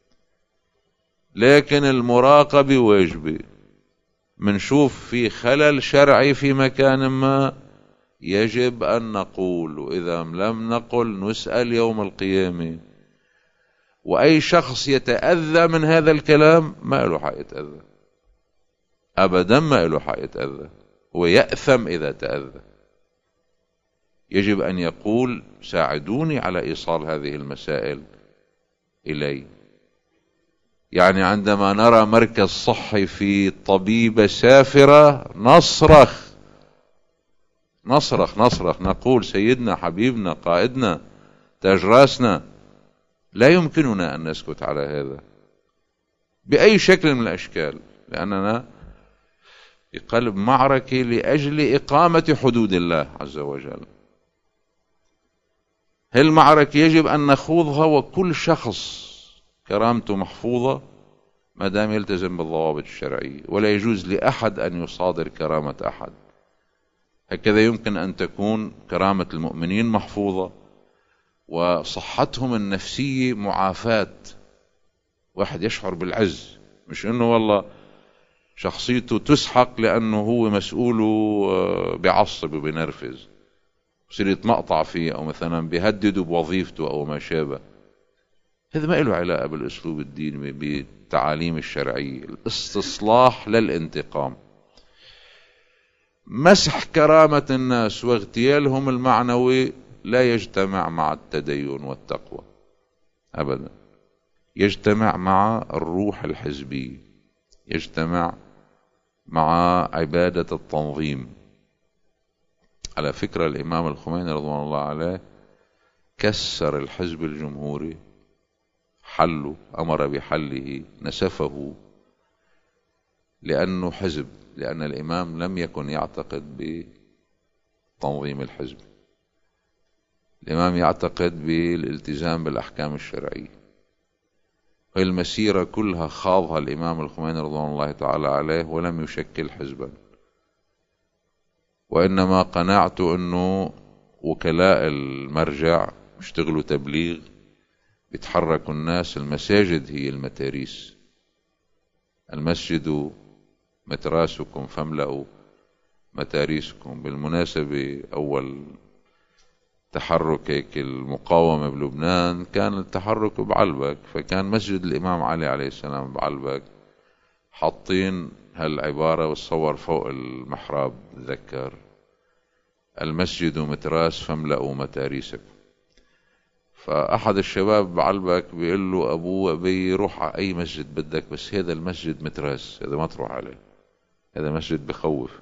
لكن المراقبة واجبة. منشوف في خلل شرعي في مكان ما، يجب أن نقول، وإذا لم نقل نسأل يوم القيامة. وأي شخص يتأذى من هذا الكلام ما له حق يتأذى أبدا، ما له حق يتأذى، ويأثم إذا تأذى. يجب أن يقول ساعدوني على إيصال هذه المسائل إلي. يعني عندما نرى مركز صحي في طبيبة سافرة نصرخ نصرخ نصرخ نقول سيدنا حبيبنا قائدنا تاج راسنا. لا يمكننا أن نسكت على هذا بأي شكل من الأشكال، لأننا في قلب معركة لأجل إقامة حدود الله عز وجل. هالمعركة يجب أن نخوضها وكل شخص كرامته محفوظة ما دام يلتزم بالضوابط الشرعية، ولا يجوز لأحد أن يصادر كرامة أحد. هكذا يمكن أن تكون كرامة المؤمنين محفوظة وصحتهم النفسية معافاة، واحد يشعر بالعز، مش انه والله شخصيته تسحق لانه هو مسؤوله بيعصب وبينرفز يصير يتمقطع فيه، او مثلا بيهدده بوظيفته او ما شابه. هذا ما له علاقة بالاسلوب الديني بالتعاليم الشرعية. الاستصلاح للانتقام، مسح كرامة الناس واغتيالهم المعنوي لا يجتمع مع التدين والتقوى أبدا. يجتمع مع الروح الحزبية، يجتمع مع عبادة التنظيم. على فكرة الإمام الخميني رضوان الله عليه كسر الحزب الجمهوري، حله، أمر بحله، نسفه، لأنه حزب، لأن الإمام لم يكن يعتقد بتنظيم الحزب. الإمام يعتقد بالالتزام بالأحكام الشرعية. المسيرة كلها خاضها الإمام الخميني رضوان الله تعالى عليه ولم يشكل حزبا، وإنما قناعته أنه وكلاء المرجع يشتغلوا تبليغ، يتحركوا الناس. المساجد هي المتاريس، المسجد متراسكم فاملأوا متاريسكم. بالمناسبة أول تحرك هيك المقاومة بلبنان كان التحرك بعلبك، فكان مسجد الإمام علي عليه السلام بعلبك حاطين هالعبارة والصور فوق المحراب، تذكر المسجد متراس فاملأوا متاريسكم. فأحد الشباب بعلبك بيقول له أبوه أبي روح على أي مسجد بدك، بس هذا المسجد متراس، هذا ما تروح عليه، هذا مسجد بخوف.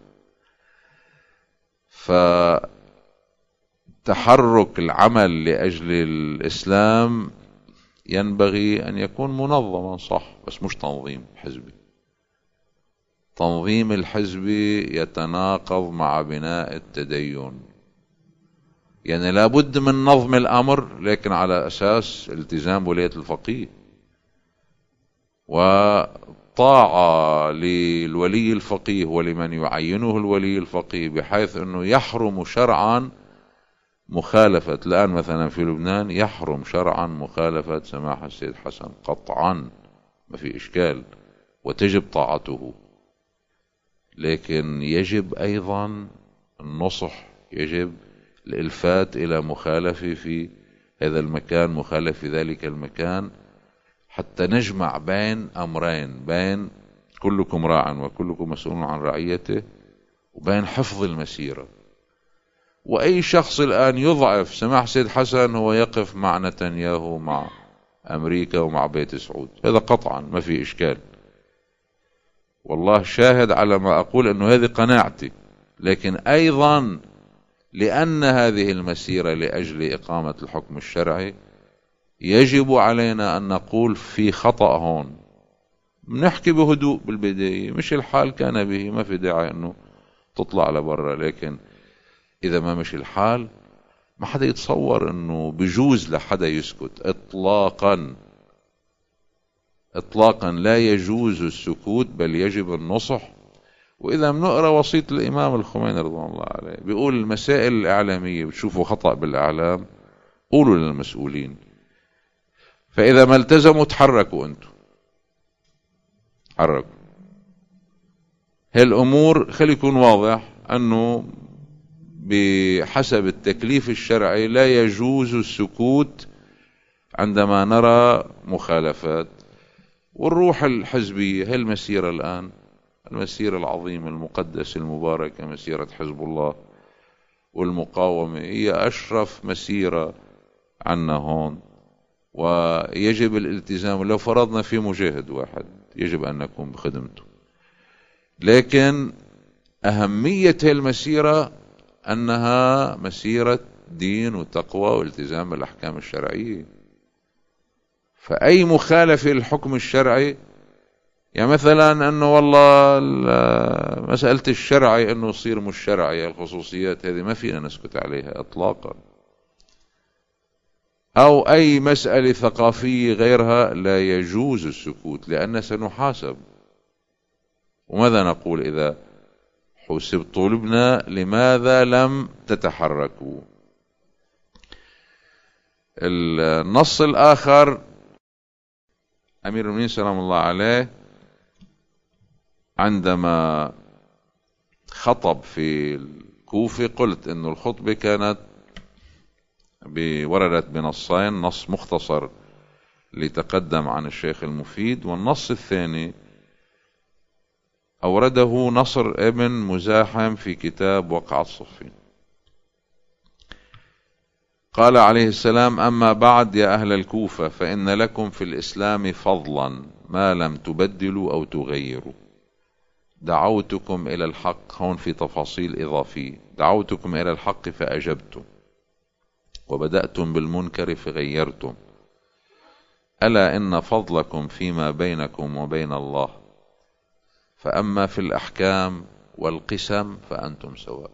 فتحرك العمل لأجل الإسلام ينبغي أن يكون منظما صح، بس مش تنظيم حزبي. تنظيم الحزبي يتناقض مع بناء التدين. يعني لابد من نظم الأمر لكن على أساس التزام ولاية الفقيه وطاعة للولي الفقيه ولمن يعينه الولي الفقيه، بحيث أنه يحرم شرعا مخالفة. الآن مثلا في لبنان يحرم شرعا مخالفة سماحة السيد حسن قطعا، ما في إشكال، وتجب طاعته. لكن يجب أيضا النصح، يجب الإلفات إلى مخالفة في هذا المكان، مخالف في ذلك المكان، حتى نجمع بين أمرين، بين كلكم راع وكلكم مسؤول عن رعيته، وبين حفظ المسيرة. وأي شخص الآن يضعف سماح سيد حسن هو يقف مع نتنياهو مع أمريكا ومع بيت سعود، هذا قطعا ما في إشكال. والله شاهد على ما أقول أنه هذه قناعتي. لكن أيضا لأن هذه المسيرة لأجل إقامة الحكم الشرعي يجب علينا أن نقول في خطأ هون، نحكي بهدوء بالبداية، مش الحال كان به، ما في داعي أنه تطلع لبرا. لكن إذا ما مش الحال ما حدا يتصور أنه بجوز لحدا يسكت إطلاقا إطلاقا. لا يجوز السكوت بل يجب النصح. وإذا بنقرأ وصية الإمام الخميني رضوان الله عليه بيقول المسائل الإعلامية بتشوفوا خطأ بالإعلام قولوا للمسؤولين، فإذا ما التزموا تحركوا أنتم، حركوا. هالأمور خلي يكون واضح أنه بحسب التكليف الشرعي لا يجوز السكوت عندما نرى مخالفات. والروح الحزبية هي المسيرة الآن، المسيرة العظيمة المقدسة المباركة، مسيرة حزب الله والمقاومة، هي أشرف مسيرة عنا هون، ويجب الالتزام. لو فرضنا في مجاهد واحد يجب أن نكون بخدمته، لكن أهمية هذه المسيرة أنها مسيرة دين وتقوى والتزام بالأحكام الشرعية. فأي مخالفة للحكم الشرعي، يعني مثلا أنه والله مسألة الشرعي أنه يصير مش شرعي، الخصوصيات هذه ما فينا نسكت عليها إطلاقا، أو أي مسألة ثقافية غيرها لا يجوز السكوت، لأن سنحاسب. وماذا نقول إذا حسب طلبنا لماذا لم تتحركوا؟ النص الآخر، أمير المؤمنين سلام الله عليه عندما خطب في الكوفة، قلت إنه الخطبة كانت وردت بنصين، نص مختصر لتقدم عن الشيخ المفيد، والنص الثاني أورده نصر ابن مزاحم في كتاب وقعة صفين. قال عليه السلام: أما بعد يا أهل الكوفة، فإن لكم في الإسلام فضلا ما لم تبدلوا أو تغيروا. دعوتكم إلى الحق، هون في تفاصيل إضافية، دعوتكم إلى الحق فأجبتم، وبدأتم بالمنكر فغيرتم. ألا إن فضلكم فيما بينكم وبين الله، فأما في الأحكام والقسم فأنتم سواء.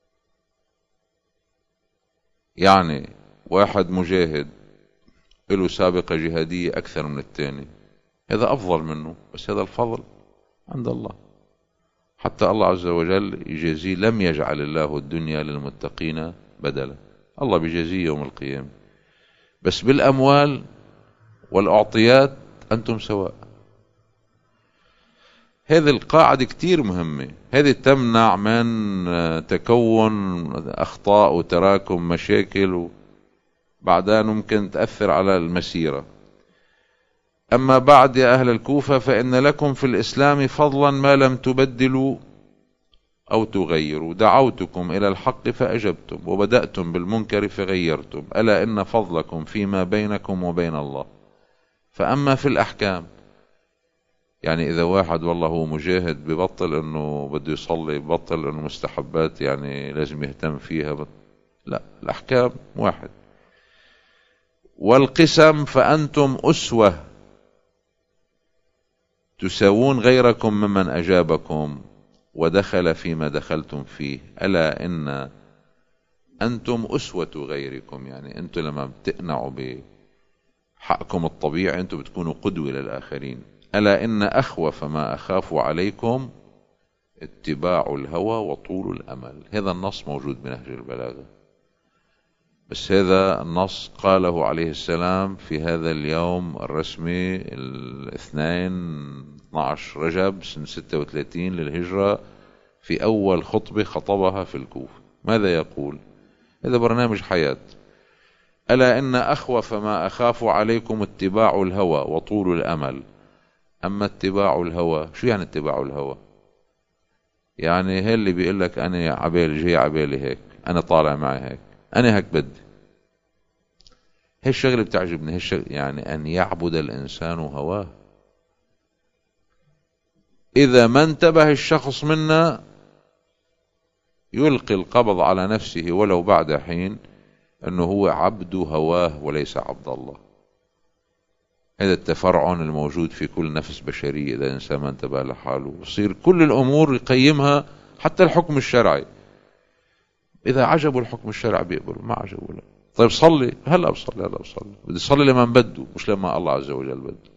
يعني واحد مجاهد له سابقة جهادية أكثر من الثاني، هذا أفضل منه، بس هذا الفضل عند الله. حتى الله عز وجل يجازيه، لم يجعل الله الدنيا للمتقين بدلا، الله بيجازيه يوم القيامة، بس بالأموال والأعطيات أنتم سواء. هذه القاعدة كتير مهمة، هذه تمنع من تكون أخطاء وتراكم مشاكل، وبعدها ممكن تأثر على المسيرة. أما بعد يا أهل الكوفة، فإن لكم في الإسلام فضلا ما لم تبدلوا أو تغيروا. دعوتكم إلى الحق فأجبتم، وبدأتم بالمنكر فغيرتم. ألا إن فضلكم فيما بينكم وبين الله، فأما في الأحكام، يعني إذا واحد والله هو مجاهد ببطل إنه بده يصلي، ببطل إنه مستحبات يعني لازم يهتم فيها، بط... لا، الأحكام واحد. والقسم فأنتم أسوة تساوون غيركم ممن أجابكم ودخل فيما دخلتم فيه. ألا إن أنتم أسوة غيركم، يعني أنتم لما بتقنعوا بحقكم الطبيعي أنتم بتكونوا قدوة للآخرين. ألا إن أخوف ما أخاف عليكم اتباع الهوى وطول الأمل. هذا النص موجود بنهج البلاغة، بس هذا النص قاله عليه السلام في هذا اليوم الرسمي الاثنين اثني عشر رجب سنة ستة وثلاثين للهجرة، في أول خطبة خطبها في الكوفة. ماذا يقول؟ هذا برنامج حياة. ألا إن أخوف ما أخاف عليكم اتباع الهوى وطول الأمل. أما اتباع الهوى، شو يعني اتباع الهوى؟ يعني هي اللي بيقول لك أنا عبالي جاي عبالي هيك، أنا طالع معي هيك، أنا هيك بدي، هي الشغلة بتعجبني، هي الشغلة، يعني أن يعبد الإنسان هواه. إذا ما انتبه الشخص منا يلقي القبض على نفسه ولو بعد حين، أنه هو عبد هواه وليس عبد الله. هذا التفرعن الموجود في كل نفس بشرية، إذا الإنسان ما انتبه لحاله يصير كل الأمور يقيمها، حتى الحكم الشرعي. إذا عجبوا الحكم الشرعي بيقبلوا، ما عجبوا لا. طيب صلي، هلا بصلي، هلا بصلي، بدي صلي لما بده مش لما الله عز وجل بده.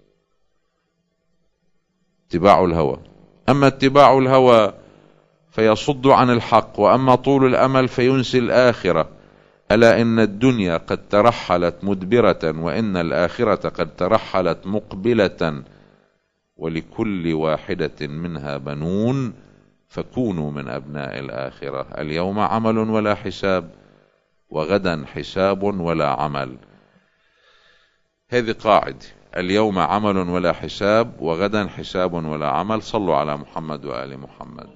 اتباع الهوى. أما اتباع الهوى فيصد عن الحق، وأما طول الأمل فينسي الآخرة. ألا إن الدنيا قد ترحلت مدبرة، وإن الآخرة قد ترحلت مقبلة، ولكل واحدة منها بنون، فكونوا من أبناء الآخرة. اليوم عمل ولا حساب، وغدا حساب ولا عمل. هذه قاعدة: اليوم عمل ولا حساب، وغدا حساب ولا عمل. صلوا على محمد وآل محمد.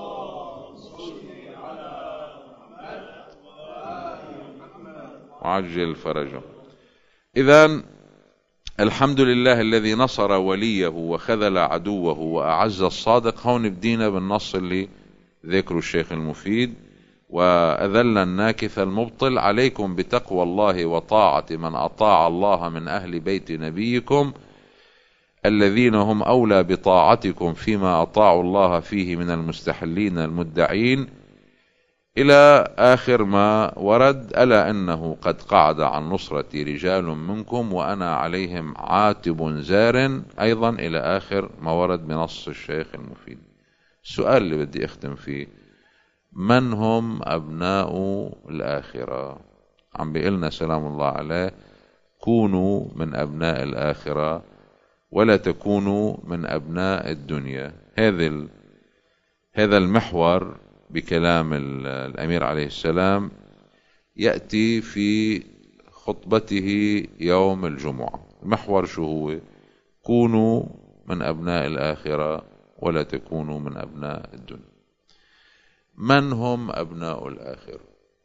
وعجل فرجه. إذن الحمد لله الذي نصر وليه وخذل عدوه وأعز الصادق. هون بدينا بالنص اللي ذكره الشيخ المفيد: وأذل الناكث المبطل. عليكم بتقوى الله وطاعة من أطاع الله من أهل بيت نبيكم الذين هم أولى بطاعتكم فيما أطاعوا الله فيه من المستحلين المدعين، إلى آخر ما ورد: ألا إنه قد قعد عن نصرتي رجال منكم وأنا عليهم عاتب زار، أيضا إلى آخر ما ورد بنص الشيخ المفيد. السؤال اللي بدي أختم فيه: من هم أبناء الآخرة؟ عم بيقلنا سلام الله عليه: كونوا من أبناء الآخرة ولا تكونوا من أبناء الدنيا. هذا هذا المحور بكلام الأمير عليه السلام يأتي في خطبته يوم الجمعة. المحور شو هو؟ كونوا من أبناء الآخرة ولا تكونوا من أبناء الدنيا. من هم أبناء الآخرة؟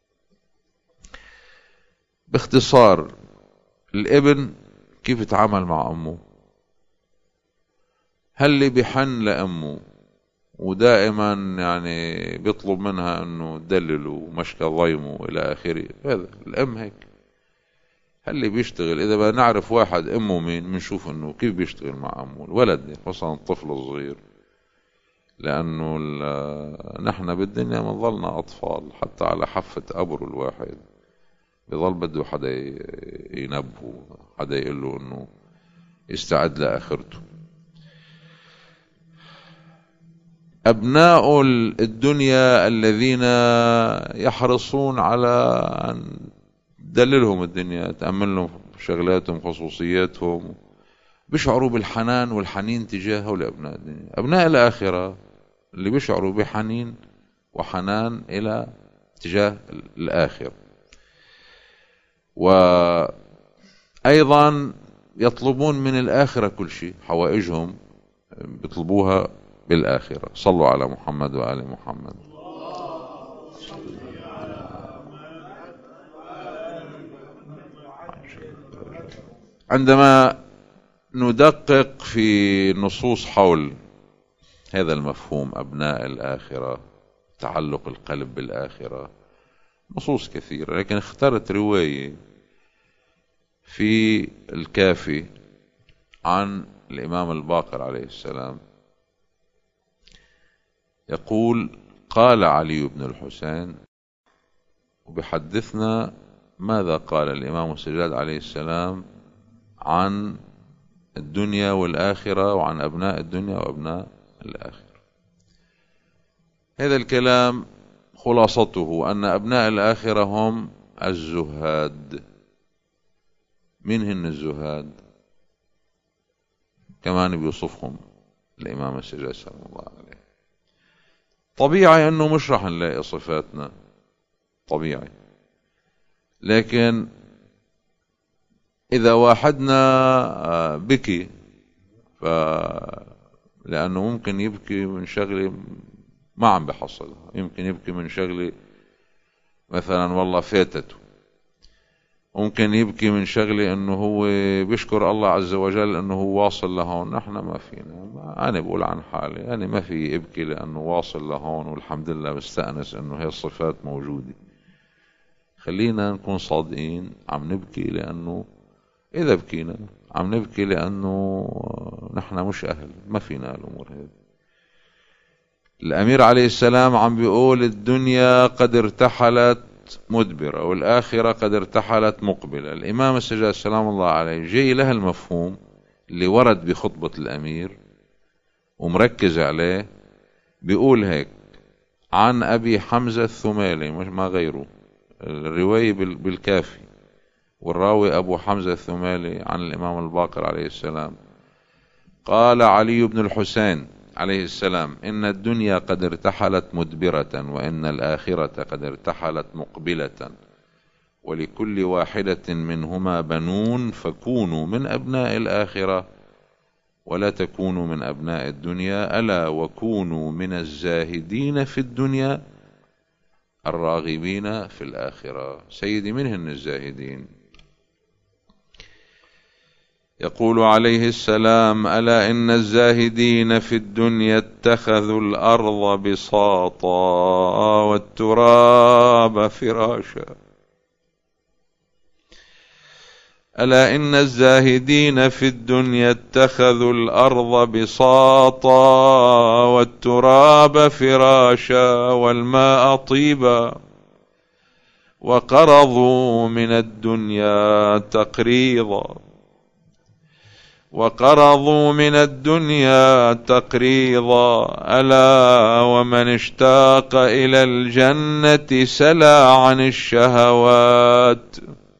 باختصار، الابن كيف يتعامل مع أمه؟ هل اللي بيحن لأمه ودائما يعني بيطلب منها انه تدلله ومشكى ضيمه الى اخره؟ هذا الام هيك. هل اللي بيشتغل، اذا بدنا نعرف واحد امه مين بنشوف انه كيف بيشتغل مع امه. الولد مثلا الطفل الصغير، لانه نحن بالدنيا بنظلنا اطفال، حتى على حافة قبره الواحد بظل بده حدا ينبهه، حدا يقول له انه يستعد لاخرته. أبناء الدنيا الذين يحرصون على أن تدللهم الدنيا، تأمن لهم شغلاتهم خصوصياتهم، بيشعروا بالحنان والحنين تجاهه لأبناء الدنيا. أبناء الآخرة اللي بيشعروا بحنين وحنان إلى تجاه الآخرة، وأيضا يطلبون من الآخرة كل شيء، حوائجهم بيطلبوها بالآخرة. صلوا على محمد وآل محمد. عندما ندقق في نصوص حول هذا المفهوم أبناء الآخرة، تعلق القلب بالآخرة، نصوص كثيرة، لكن اخترت رواية في الكافي عن الإمام الباقر عليه السلام. يقول: قال علي بن الحسين، وبحدثنا ماذا قال الإمام السجاد عليه السلام عن الدنيا والآخرة، وعن أبناء الدنيا وأبناء الآخرة. هذا الكلام خلاصته أن أبناء الآخرة هم الزهاد. من هن الزهاد؟ كمان بيوصفهم الإمام السجاد سلام الله عليه. طبيعي أنه مش رح نلاقي صفاتنا، طبيعي، لكن إذا واحدنا بكي ف لأنه ممكن يبكي من شغلة ما عم بحصلها، يمكن يبكي من شغلة مثلا والله فاتته، ممكن يبكي من شغلة أنه هو بيشكر الله عز وجل أنه هو واصل لهون. نحن ما فينا، أنا بقول عن حالي، أنا ما في أبكي لأنه واصل لهون والحمد لله بستأنس أنه هي الصفات موجودة. خلينا نكون صادقين، عم نبكي لأنه إذا بكينا عم نبكي لأنه نحن مش أهل، ما فينا الأمور هذه. الأمير عليه السلام عم بيقول: الدنيا قد ارتحلت مدبرة والآخرة قد ارتحلت مقبلة. الإمام السجاد سلام الله عليه جاي له المفهوم اللي ورد بخطبة الأمير ومركز عليه. بيقول هيك عن أبي حمزة الثمالي، مش ما غيره، الرواية بالكافي، والراوي أبو حمزة الثمالي عن الإمام الباقر عليه السلام. قال علي بن الحسين: عليه السلام: إن الدنيا قد ارتحلت مدبرة، وإن الآخرة قد ارتحلت مقبلة، ولكل واحدة منهما بنون، فكونوا من أبناء الآخرة ولا تكونوا من أبناء الدنيا. ألا وكونوا من الزاهدين في الدنيا الراغبين في الآخرة. سيدي، منهن الزاهدين؟ يقول عليه السلام: ألا إن الزاهدين في الدنيا اتخذوا الأرض بساطا والتراب فراشا. ألا إن الزاهدين في الدنيا اتخذوا الأرض بساطا والتراب فراشا والماء طيبا، وقرضوا من الدنيا تقريضا وقرضوا من الدنيا تقريضا. ألا ومن اشتاق إلى الجنة سلى عن الشهوات،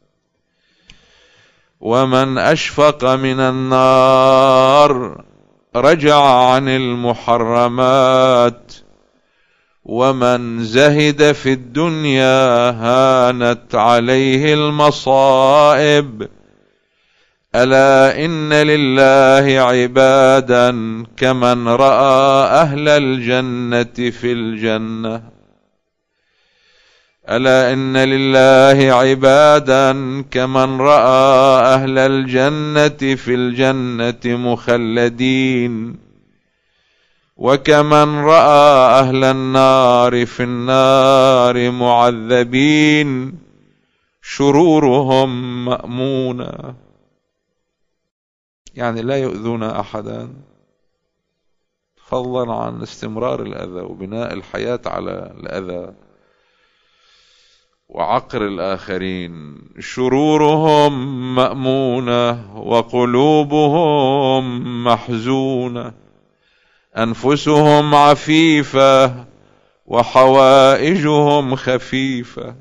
ومن أشفق من النار رجع عن المحرمات، ومن زهد في الدنيا هانت عليه المصائب. ألا إن لله عبادا كمن رأى أهل الجنة في الجنة ألا إن لله عبادا كمن رأى أهل الجنة في الجنة مخلدين، وكمن رأى أهل النار في النار معذبين شرورهم مأمونة. يعني لا يؤذون أحدا، فضلا عن استمرار الأذى وبناء الحياة على الأذى وعقر الآخرين. شرورهم مأمونة وقلوبهم محزونة، أنفسهم عفيفة وحوائجهم خفيفة.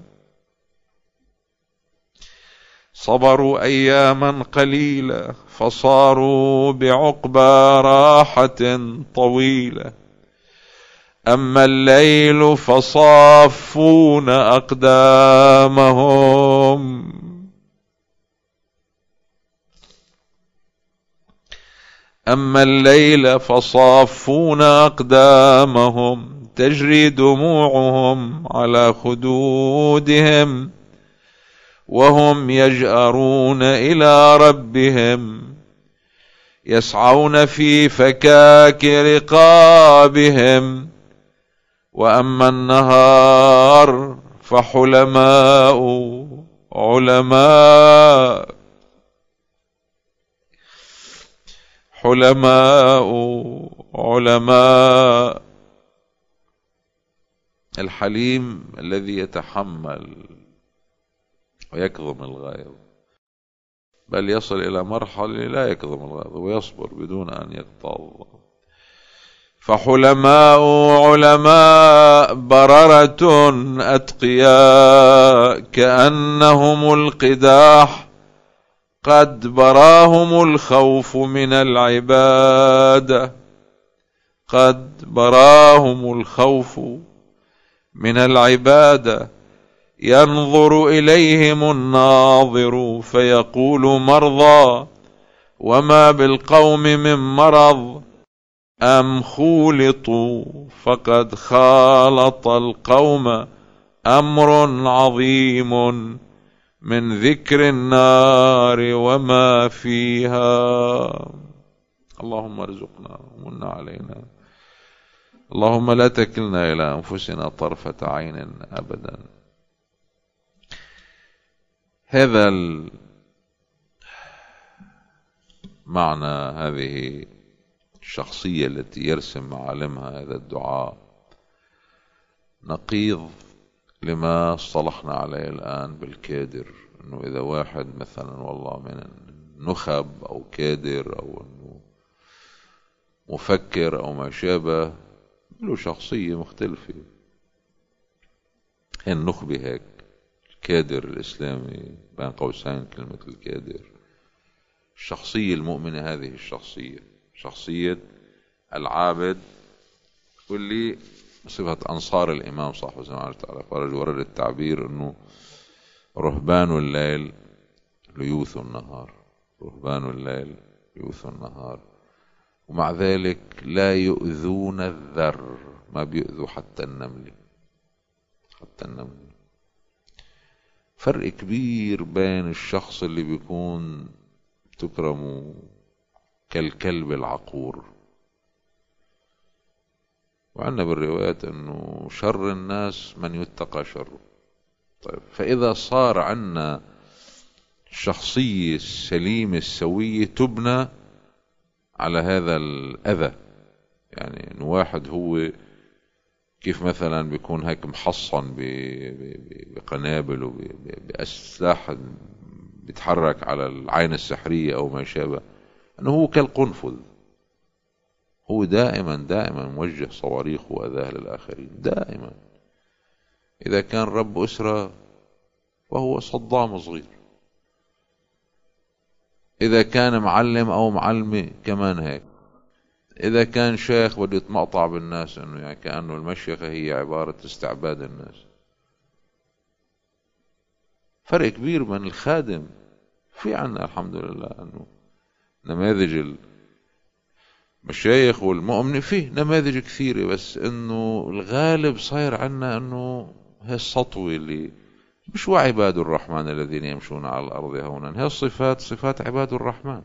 صبروا أياما قليلة فصاروا بعقبى راحة طويلة. أما الليل فصافون أقدامهم أما الليل فصافون أقدامهم تجري دموعهم على خدودهم، وهم يجأرون إلى ربهم، يسعون في فكاك رقابهم. وأما النهار فحلماء علماء حلماء علماء الحليم الذي يتحمل ويكظم الغيظ، بل يصل إلى مرحلة لا يكظم الغيظ ويصبر بدون أن يغتاظ. فحلماء علماء بررة أتقياء كأنهم القداح، قد براهم الخوف من العبادة قد براهم الخوف من العبادة. ينظر إليهم الناظر فيقول مرضى، وما بالقوم من مرض، أم خولطوا فقد خالط القوم أمر عظيم من ذكر النار وما فيها. اللهم ارزقنا ومن علينا. اللهم لا تكلنا إلى أنفسنا طرفة عين أبدا. هذا المعنى، هذه الشخصية التي يرسم معالمها هذا الدعاء، نقيض لما اصطلحنا عليه الآن بالكادر. أنه إذا واحد مثلا والله من النخب أو كادر أو أنه مفكر أو ما شابه، له شخصية مختلفة. النخبة هيك، الكادر الإسلامي بين قوسين كلمة الكادر، الشخصية المؤمنة هذه الشخصية، شخصية العابد، واللي صفة أنصار الإمام صاحب سبحانه وتعالى. ورد التعبير أنه رهبان الليل ليوث النهار، رهبان الليل ليوث النهار، ومع ذلك لا يؤذون الذر، ما بيؤذوا حتى النمل، حتى النمل. فرق كبير بين الشخص اللي بيكون تكرمه كالكلب العقور. وعندنا بالروايات انه شر الناس من يتقى شره. طيب، فاذا صار عنا الشخصية السليمة السوية تبنى على هذا الأذى، يعني إنه واحد هو كيف مثلا بيكون هيك محصن بقنابل وبأسلحة بيتحرك على العين السحرية أو ما شابه، أنه هو كالقنفذ، هو دائما دائما موجه صواريخ وأذاه للآخرين دائما. إذا كان رب أسرة فهو صدام صغير، إذا كان معلم أو معلمة كمان هيك، إذا كان شيخ بده يتمقطع بالناس، إنه يعني كأنه المشيخة هي عبارة استعباد الناس. فرق كبير بين الخادم. في عنا الحمد لله أنه نماذج المشايخ والمؤمن، فيه نماذج كثيرة، بس إنه الغالب صاير عنا إنه هي السطوة اللي مش وعباد الرحمن الذين يمشون على الأرض هونا، هي الصفات صفات عباد الرحمن.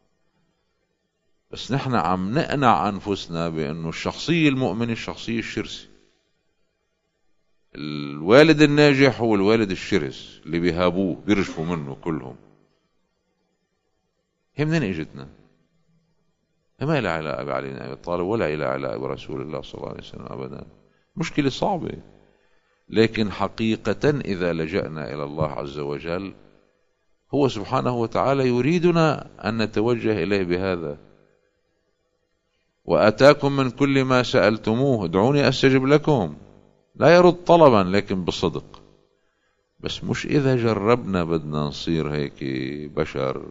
بس نحن عم نقنع أنفسنا بأنه الشخصية المؤمنة الشخصية الشرسة. الوالد الناجح هو الوالد الشرس اللي بيهابوه بيرجفوا منه كلهم. هي منين اجتنا؟ هي ما لها علاقة بعلي بن أبي طالب ولا لها علاقة برسول الله صلى الله عليه وسلم أبدا. مشكلة صعبة، لكن حقيقة إذا لجأنا إلى الله عز وجل هو سبحانه وتعالى يريدنا أن نتوجه إليه بهذا. وآتاكم من كل ما سألتموه ادعوني أستجب لكم. لا يرد طلبا لكن بصدق. بس مش إذا جربنا بدنا نصير هيك بشر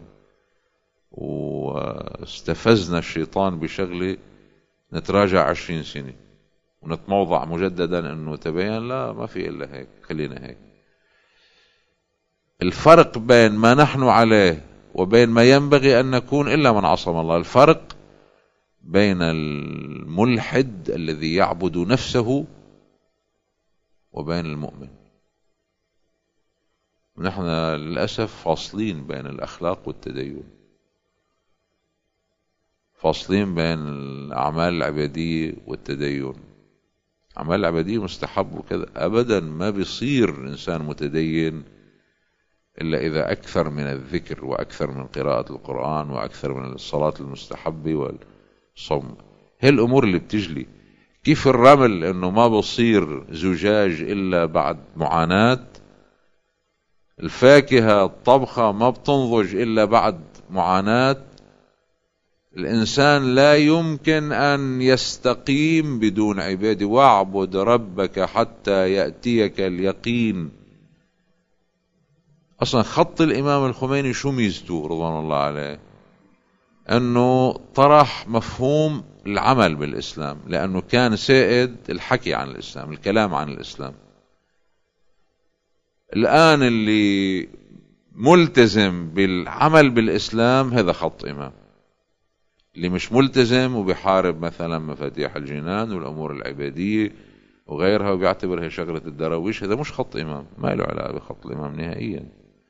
واستفزنا الشيطان بشغله نتراجع عشرين سنة ونتموضع مجددا أنه تبين لا ما في إلا هيك، خلينا هيك. الفرق بين ما نحن عليه وبين ما ينبغي أن نكون إلا من عصم الله، الفرق بين الملحد الذي يعبد نفسه وبين المؤمن. نحن للأسف فاصلين بين الأخلاق والتدين، فاصلين بين الأعمال العبادية والتدين. أعمال العبادية مستحب وكذا، أبدا ما بيصير إنسان متدين إلا إذا أكثر من الذكر وأكثر من قراءة القرآن وأكثر من الصلاة المستحبة والصوم. هي الأمور اللي بتجلي. كيف الرمل إنه ما بصير زجاج إلا بعد معاناة، الفاكهة الطبخة ما بتنضج إلا بعد معاناة. الإنسان لا يمكن أن يستقيم بدون عبادة. واعبد ربك حتى يأتيك اليقين. أصلا خط الإمام الخميني شو ميزته رضوان الله عليه؟ أنه طرح مفهوم العمل بالإسلام، لأنه كان سائد الحكي عن الإسلام، الكلام عن الإسلام. الآن اللي ملتزم بالعمل بالإسلام هذا خط إمام. اللي مش ملتزم وبيحارب مثلا مفاتيح الجنان والأمور العبادية وغيرها وبيعتبرها شغلة الدراويش، هذا مش خط إمام، ما له علاقة بخط الإمام نهائيا.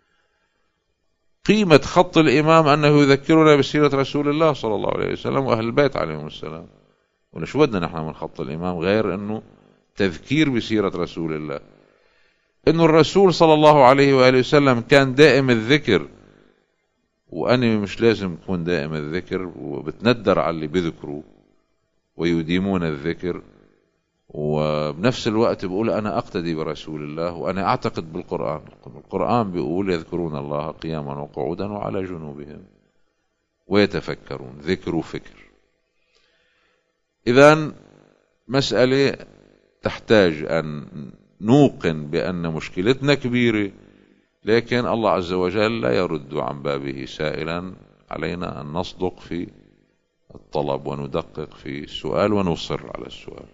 قيمة خط الإمام أنه يذكرنا بسيرة رسول الله صلى الله عليه وسلم وأهل البيت عليهم السلام. ونشو بدنا نحن من خط الإمام غير أنه تذكير بسيرة رسول الله، أنه الرسول صلى الله عليه وآله وسلم كان دائم الذكر، وأنا مش لازم أكون دائم الذكر وبتندر على اللي بذكروا ويديمون الذكر، وبنفس الوقت بقول أنا أقتدي برسول الله وأنا أعتقد بالقرآن. القرآن بيقول يذكرون الله قياما وقعودا وعلى جنوبهم ويتفكرون، ذكر وفكر. إذن مسألة تحتاج أن نوقن بأن مشكلتنا كبيرة، لكن الله عز وجل لا يرد عن بابه سائلا، علينا أن نصدق في الطلب وندقق في السؤال ونصر على السؤال.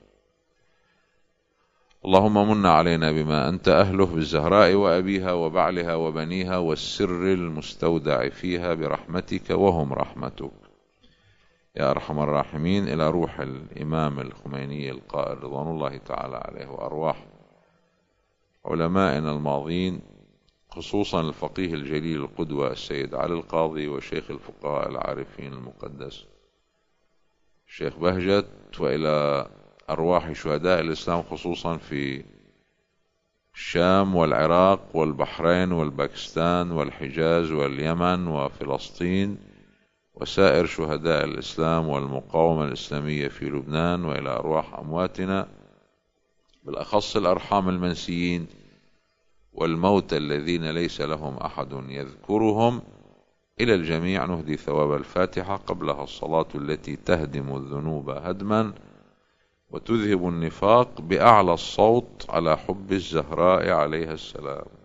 اللهم من علينا بما أنت أهله بالزهراء وأبيها وبعلها وبنيها والسر المستودع فيها برحمتك وهم رحمتك يا أرحم الراحمين، إلى روح الإمام الخميني القائل رضوان الله تعالى عليه، وأرواح علمائنا الماضين، خصوصا الفقيه الجليل القدوة السيد علي القاضي، وشيخ الفقهاء العارفين المقدس الشيخ بهجت، وإلى أرواح شهداء الإسلام خصوصا في الشام والعراق والبحرين والباكستان والحجاز واليمن وفلسطين وسائر شهداء الإسلام والمقاومة الإسلامية في لبنان، وإلى أرواح أمواتنا بالأخص الأرحام المنسيين والموتى الذين ليس لهم أحد يذكرهم. إلى الجميع نهدي ثواب الفاتحة قبلها الصلاة التي تهدم الذنوب هدما وتذهب النفاق بأعلى الصوت على حب الزهراء عليها السلام.